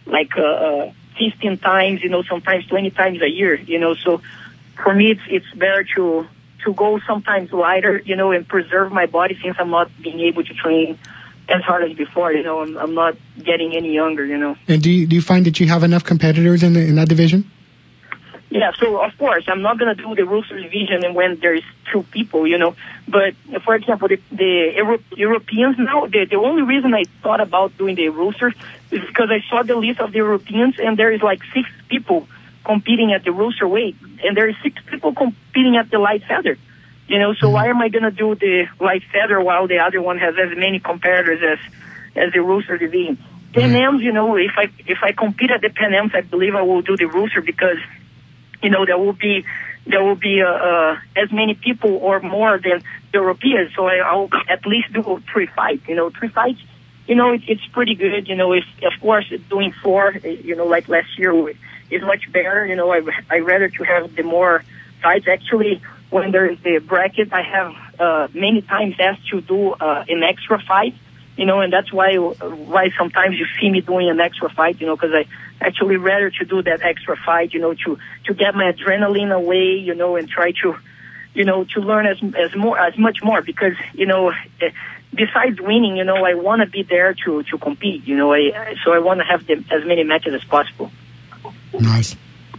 15 times, you know, sometimes 20 times a year, you know. So for me, it's better to go sometimes lighter, you know, and preserve my body, since I'm not being able to train as hard as before, you know. I'm not getting any younger, you know. And do you find that you have enough competitors in that division? Yeah, so of course I'm not gonna do the Rooster division and when there's 2 people, you know. But for example, the Europeans now, the only reason I thought about doing the Rooster is because I saw the list of the Europeans, and there is like 6 people competing at the Rooster weight, and there is 6 people competing at the light feather, you know. So why am I gonna do the light feather while the other one has as many competitors as the Rooster division? Pan Ams, you know, if I compete at the Pan Ams, I believe I will do the Rooster, because, you know, there will be as many people or more than the Europeans. So I'll at least do 3 fights. You know, 3 fights, you know, it's pretty good. You know, if of course doing 4, you know, like last year is much better. You know, I rather to have the more fights. Actually, when there is the bracket, I have many times asked to do an extra fight. You know, and that's why sometimes you see me doing an extra fight, you know, because I actually rather to do that extra fight, you know, to get my adrenaline away, you know, and try to, you know, to learn as much more, because, you know, besides winning, you know, I want to be there to compete, you know, so I want to have as many matches as possible. Nice.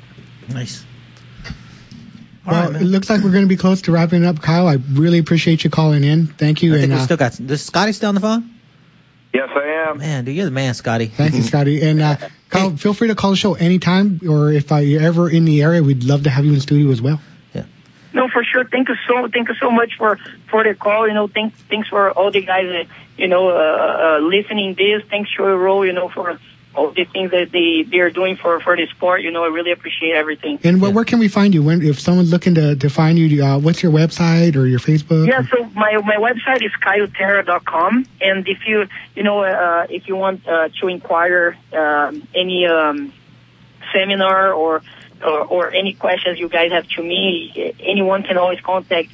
Well, it looks like we're going to be close to wrapping up, Kyle. I really appreciate you calling in. Thank you. I think we still got. Is Scotty still on the phone? Yes, I am. Man, dude, you're the man, Scotty. Thank you, Scotty. And Kyle, feel free to call the show anytime, or if you're ever in the area, we'd love to have you in studio as well. No, for sure. Thank you so much for the call. Thanks for all the guys listening this. Thanks Show Row, for all the things that they are doing for the sport. I really appreciate everything. And where can we find you? If someone's looking to find you, what's your website or your Facebook? Yeah, so my website is KyleTerra.com, and if you if you want to inquire any seminar or any questions you guys have to me, anyone can always contact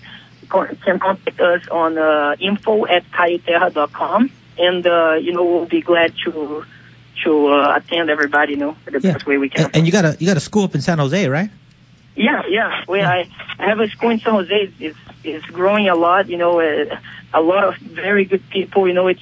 us on info@KyleTerra.com, and we'll be glad to attend everybody, the best way we can. And you got a school up in San Jose, right? Yeah. I have a school in San Jose. It's growing a lot. A lot of very good people.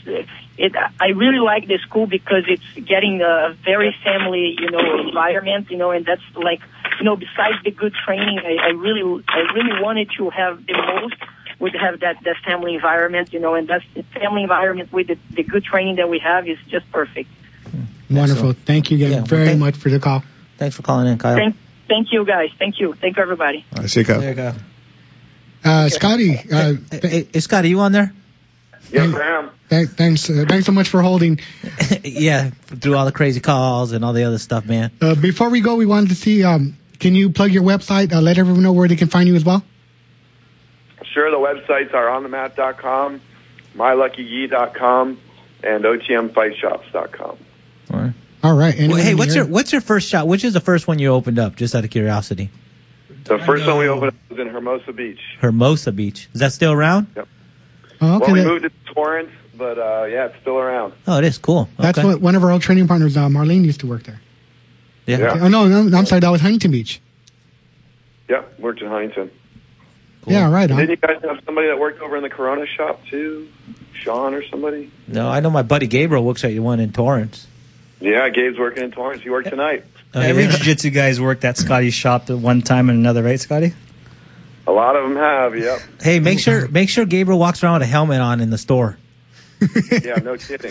I really like the school because it's getting a very family, environment. And that's like, besides the good training, I really wanted to have the most. Would have that family environment, and that's the family environment with the good training that we have is just perfect. Wonderful. Thank you again very much for the call. Thanks for calling in, Kyle. Thank you, guys. Thank you, everybody. I see you, Kyle. There you go. Scotty. Hey, Scotty, you on there? Yes, I am. Thanks so much for holding. Yeah, through all the crazy calls and all the other stuff, man. Before we go, we wanted to see, can you plug your website? Let everyone know where they can find you as well. Sure, the websites are onthemat.com, myluckygee.com, and otmfightshops.com. All right. Well, hey, what's your first shop? Which is the first one you opened up, just out of curiosity? The first one we opened up was in Hermosa Beach. Hermosa Beach. Is that still around? Yep. Oh, okay. Well, we moved to Torrance, but yeah, it's still around. Oh, it is cool. That's what one of our old training partners, Marlene, used to work there. Yeah. Okay. Oh, no, I'm sorry. That was Huntington Beach. Yep, worked in Huntington. Cool. Yeah, right. Didn't you guys have somebody that worked over in the Corona shop, too? Sean or somebody? No, I know my buddy Gabriel works at one in Torrance. Yeah, Gabe's working in Torrance. He worked tonight. Every jiu-jitsu guy's worked at Scotty's shop at one time and another, right, Scotty? A lot of them have, yep. Hey, make sure Gabriel walks around with a helmet on in the store. Yeah, no kidding.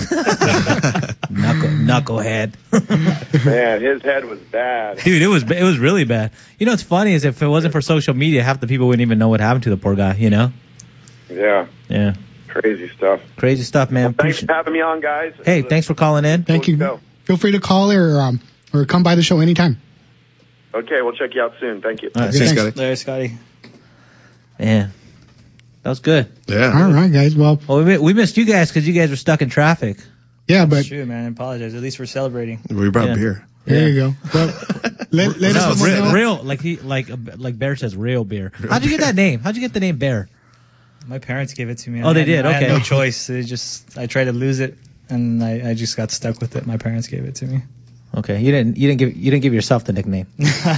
Knucklehead. Man, his head was bad. Dude, it was really bad. What's funny is if it wasn't for social media, half the people wouldn't even know what happened to the poor guy, Yeah. Yeah. Crazy stuff. Crazy stuff, man. Well, thanks for having me on, guys. Hey, thanks for calling in. Thank you. Feel free to call or come by the show anytime. Okay, we'll check you out soon. Thank you. All right, thanks, Scotty. There, Scotty. Man, that was good. Yeah. All right, guys. Well, we missed you guys because you guys were stuck in traffic. Yeah, but That's true, man. I apologize. At least we're celebrating. We brought beer. There you go. Well, let us know. Real, like Bear says, real beer. How'd you get that name? How'd you get the name Bear? My parents gave it to me. Oh, they did? I had Okay. no choice. I tried to lose it, and I just got stuck with it. My parents gave it to me. Okay, you didn't give yourself the nickname.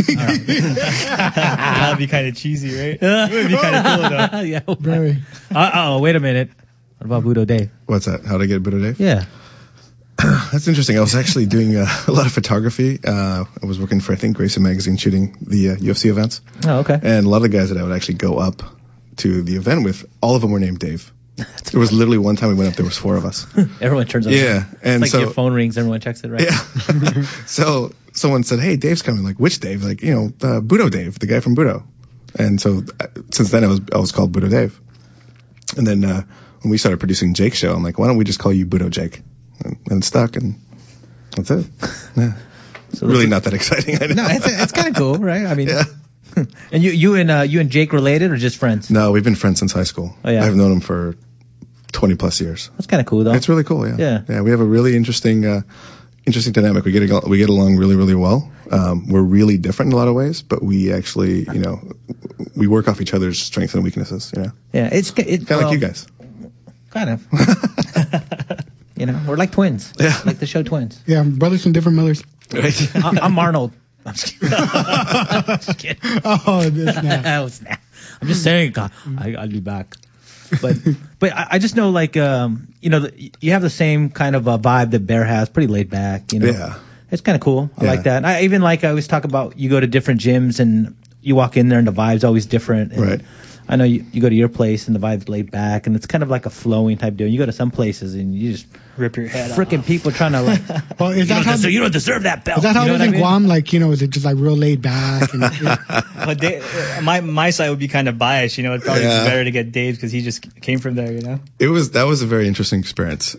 That'd be kind of cheesy, right? It would be kind of cool, though. Yeah. Very. Wait a minute. What about Budo Dave? What's that? How to get Budo Dave? Yeah. That's interesting. I was actually doing a lot of photography. I was working for, I think, Grayson Magazine shooting the UFC events. Oh, okay. And a lot of the guys that I would actually go up to the event with, all of them were named Dave. There was literally one time we went up, there was 4 of us. Everyone turns on. Yeah. And it's like your phone rings, everyone checks it, right? Yeah. So someone said, hey, Dave's coming. Like, which Dave? Like, Budo Dave, the guy from Budo. And so since then I was called Budo Dave. And then when we started producing Jake's show, I'm like, why don't we just call you Budo Jake? And it stuck, and that's it. Yeah. So really not that exciting. I know. No, it's kind of cool, right? I mean, yeah. And you and Jake related or just friends? No, we've been friends since high school. Oh, yeah. I've known him for 20 plus years. That's kind of cool, though. It's really cool, yeah. Yeah, we have a really interesting dynamic. We get along really, really well. We're really different in a lot of ways, but we actually, we work off each other's strengths and weaknesses, Yeah, it's kind of like you guys. Kind of. We're like twins. Yeah. Like the show Twins. Yeah, brothers from different mothers. Right. I'm Arnold. I'm just kidding. Oh, snap. Snap. I'm just saying, I'll be back. But I just know, like, you have the same kind of vibe that Bear has, pretty laid back, Yeah. It's kind of cool. I like that. I always talk about you go to different gyms and you walk in there and the vibe's always different. And, right. I know you go to your place and the vibe's laid back and it's kind of like a flowing type deal. You go to some places and you just rip your head freaking people trying to like. Well, is that how you don't deserve that belt? Is that how you it is in Guam? Like, is it just like real laid back? And, But my side would be kind of biased. It'd probably be better to get Dave because he just came from there. That was a very interesting experience.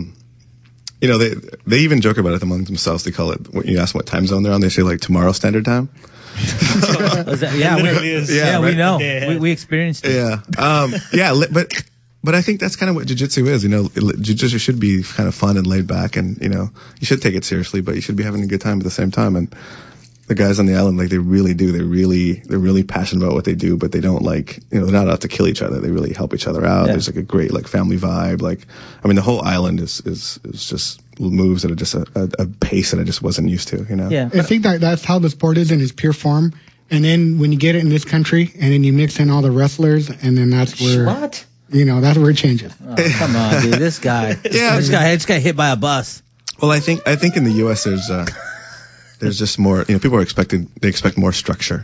They even joke about it among themselves. They call it, when you ask them what time zone they're on, they say like tomorrow standard time. We know. We experienced it. But I think that's kind of what jiu-jitsu is. Jiu-jitsu should be kind of fun and laid back, and you should take it seriously, but you should be having a good time at the same time. And the guys on the island, like, they really do. They're really passionate about what they do, but they don't they're not out to kill each other. They really help each other out. Yeah. There's like a great family vibe. The whole island is just moves at a pace that I just wasn't used to. Yeah. I think that's how the sport is in its pure form. And then when you get it in this country, and then you mix in all the wrestlers, and then that's where that's where it changes. Oh, come on, dude, this guy. This guy just got hit by a bus. Well, I think in the U.S. there's just more, people expect more structure,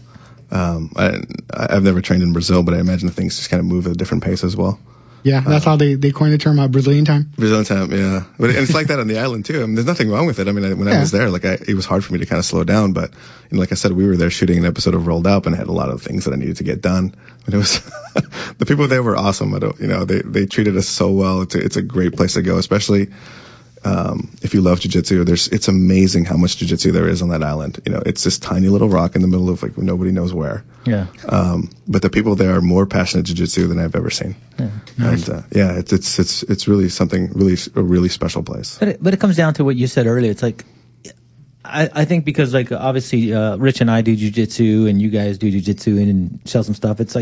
I've never trained in Brazil, but I imagine things just kind of move at a different pace as well. Yeah, that's how they coined the term Brazilian time. Brazilian time, yeah. But it's like that on the island too. There's nothing wrong with it. When I was there, it was hard for me to kind of slow down, but like I said, we were there shooting an episode of Rolled Up and I had a lot of things that I needed to get done. And it was, the people there were awesome. They treated us so well. It's a great place to go, especially, if you love jiu-jitsu. It's amazing how much jiu-jitsu there is on that island. It's this tiny little rock in the middle of nobody knows where. Yeah. But the people there are more passionate jiu-jitsu than I've ever seen. Yeah. Nice. And it's really something, a really special place. But it comes down to what you said earlier. It's like, I think because obviously Rich and I do jiu-jitsu and you guys do jiu-jitsu and sell some stuff. It's like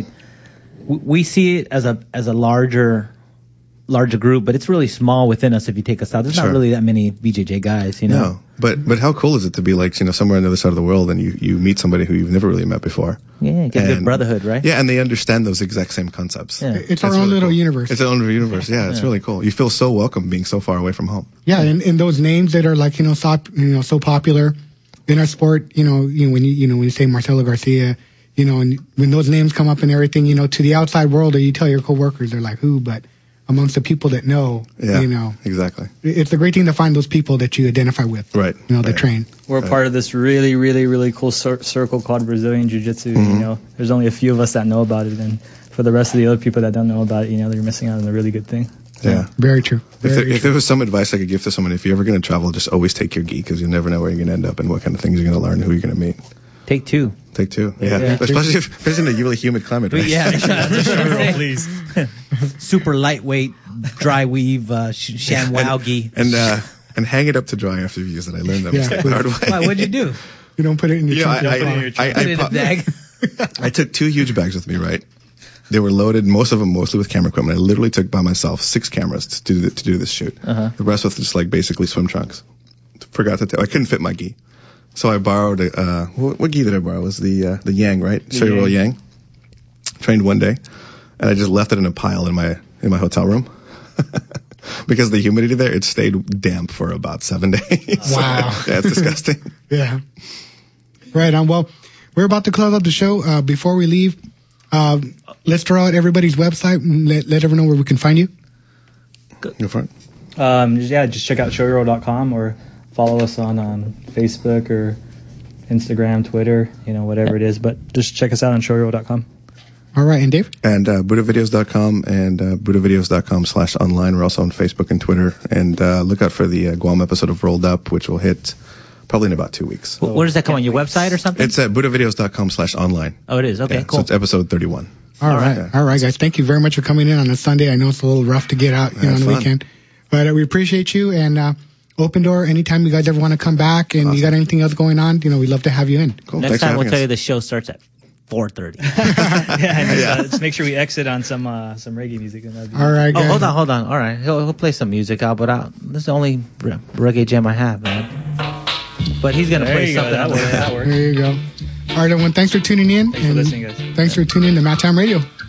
we see it as a larger group, but it's really small within us if you take us out. There's not really that many BJJ guys, No, but how cool is it to be somewhere on the other side of the world and you meet somebody who you've never really met before? Yeah, get a good brotherhood, right? Yeah, and they understand those exact same concepts. Yeah. It's our own little universe. It's our own universe. Yeah, it's really cool. You feel so welcome being so far away from home. Yeah, and those names that are so popular in our sport, when you say Marcelo Garcia, and when those names come up and everything, to the outside world, or you tell your coworkers, they're like, who? But amongst the people that know, exactly. It's a great thing to find those people that you identify with, right? That train. We're part of this really, really, really cool circle called Brazilian Jiu-Jitsu. Mm-hmm. There's only a few of us that know about it, and for the rest of the other people that don't know about it, they're missing out on a really good thing. Yeah, very true. If there was some advice I could give to someone, if you're ever going to travel, just always take your gi, because you never know where you're going to end up and what kind of things you're going to learn, who you're going to meet. Take two. Yeah. Especially if it's in a really humid climate, right? Yeah, please. Super lightweight, dry weave, ShamWow gi. And hang it up to dry after you use it. I learned that mistake the hard way. Why, what'd you do? You don't put it in your trunk. Put it in a bag. I took 2 huge bags with me, right? They were loaded, most of them mostly with camera equipment. I literally took by myself 6 cameras to do this shoot. Uh-huh. The rest was just basically swim trunks. Forgot to I couldn't fit my gi. So I borrowed what gi did I borrow? It was the Yang, right? Shoyoroll Yang. Trained one day, and I just left it in a pile in my hotel room. Because the humidity there, it stayed damp for about 7 days. Wow. Yeah, it's disgusting. Yeah. Right on. Well, we're about to close up the show. Before we leave, let's throw out everybody's website and let everyone know where we can find you. Go for it. Just check out shoyoroll.com or follow us on Facebook or Instagram, Twitter, whatever it is. But just check us out on shoyoroll.com. All right, and Dave? And BuddhaVideos.com and BuddhaVideos.com/online. We're also on Facebook and Twitter. And look out for the Guam episode of Rolled Up, which will hit probably in about 2 weeks. Where does that come on? Your website or something? It's at BuddhaVideos.com/online. Oh, it is? Okay, cool. So it's episode 31. All right, guys. Thank you very much for coming in on a Sunday. I know it's a little rough to get out on the weekend. But we appreciate you. And Open door, anytime you guys ever want to come back and you got anything else going on, we'd love to have you in. Cool. Next time we'll tell you the show starts at 4:30. Let's make sure we exit on some reggae music. All right, guys. Oh, hold on. All right, he'll play some music out, but this is the only reggae jam I have, man. But he's gonna play something. That works. There you go. All right, everyone. Thanks for tuning in. Thanks for listening, guys. Thanks for tuning in to Mat Time Radio.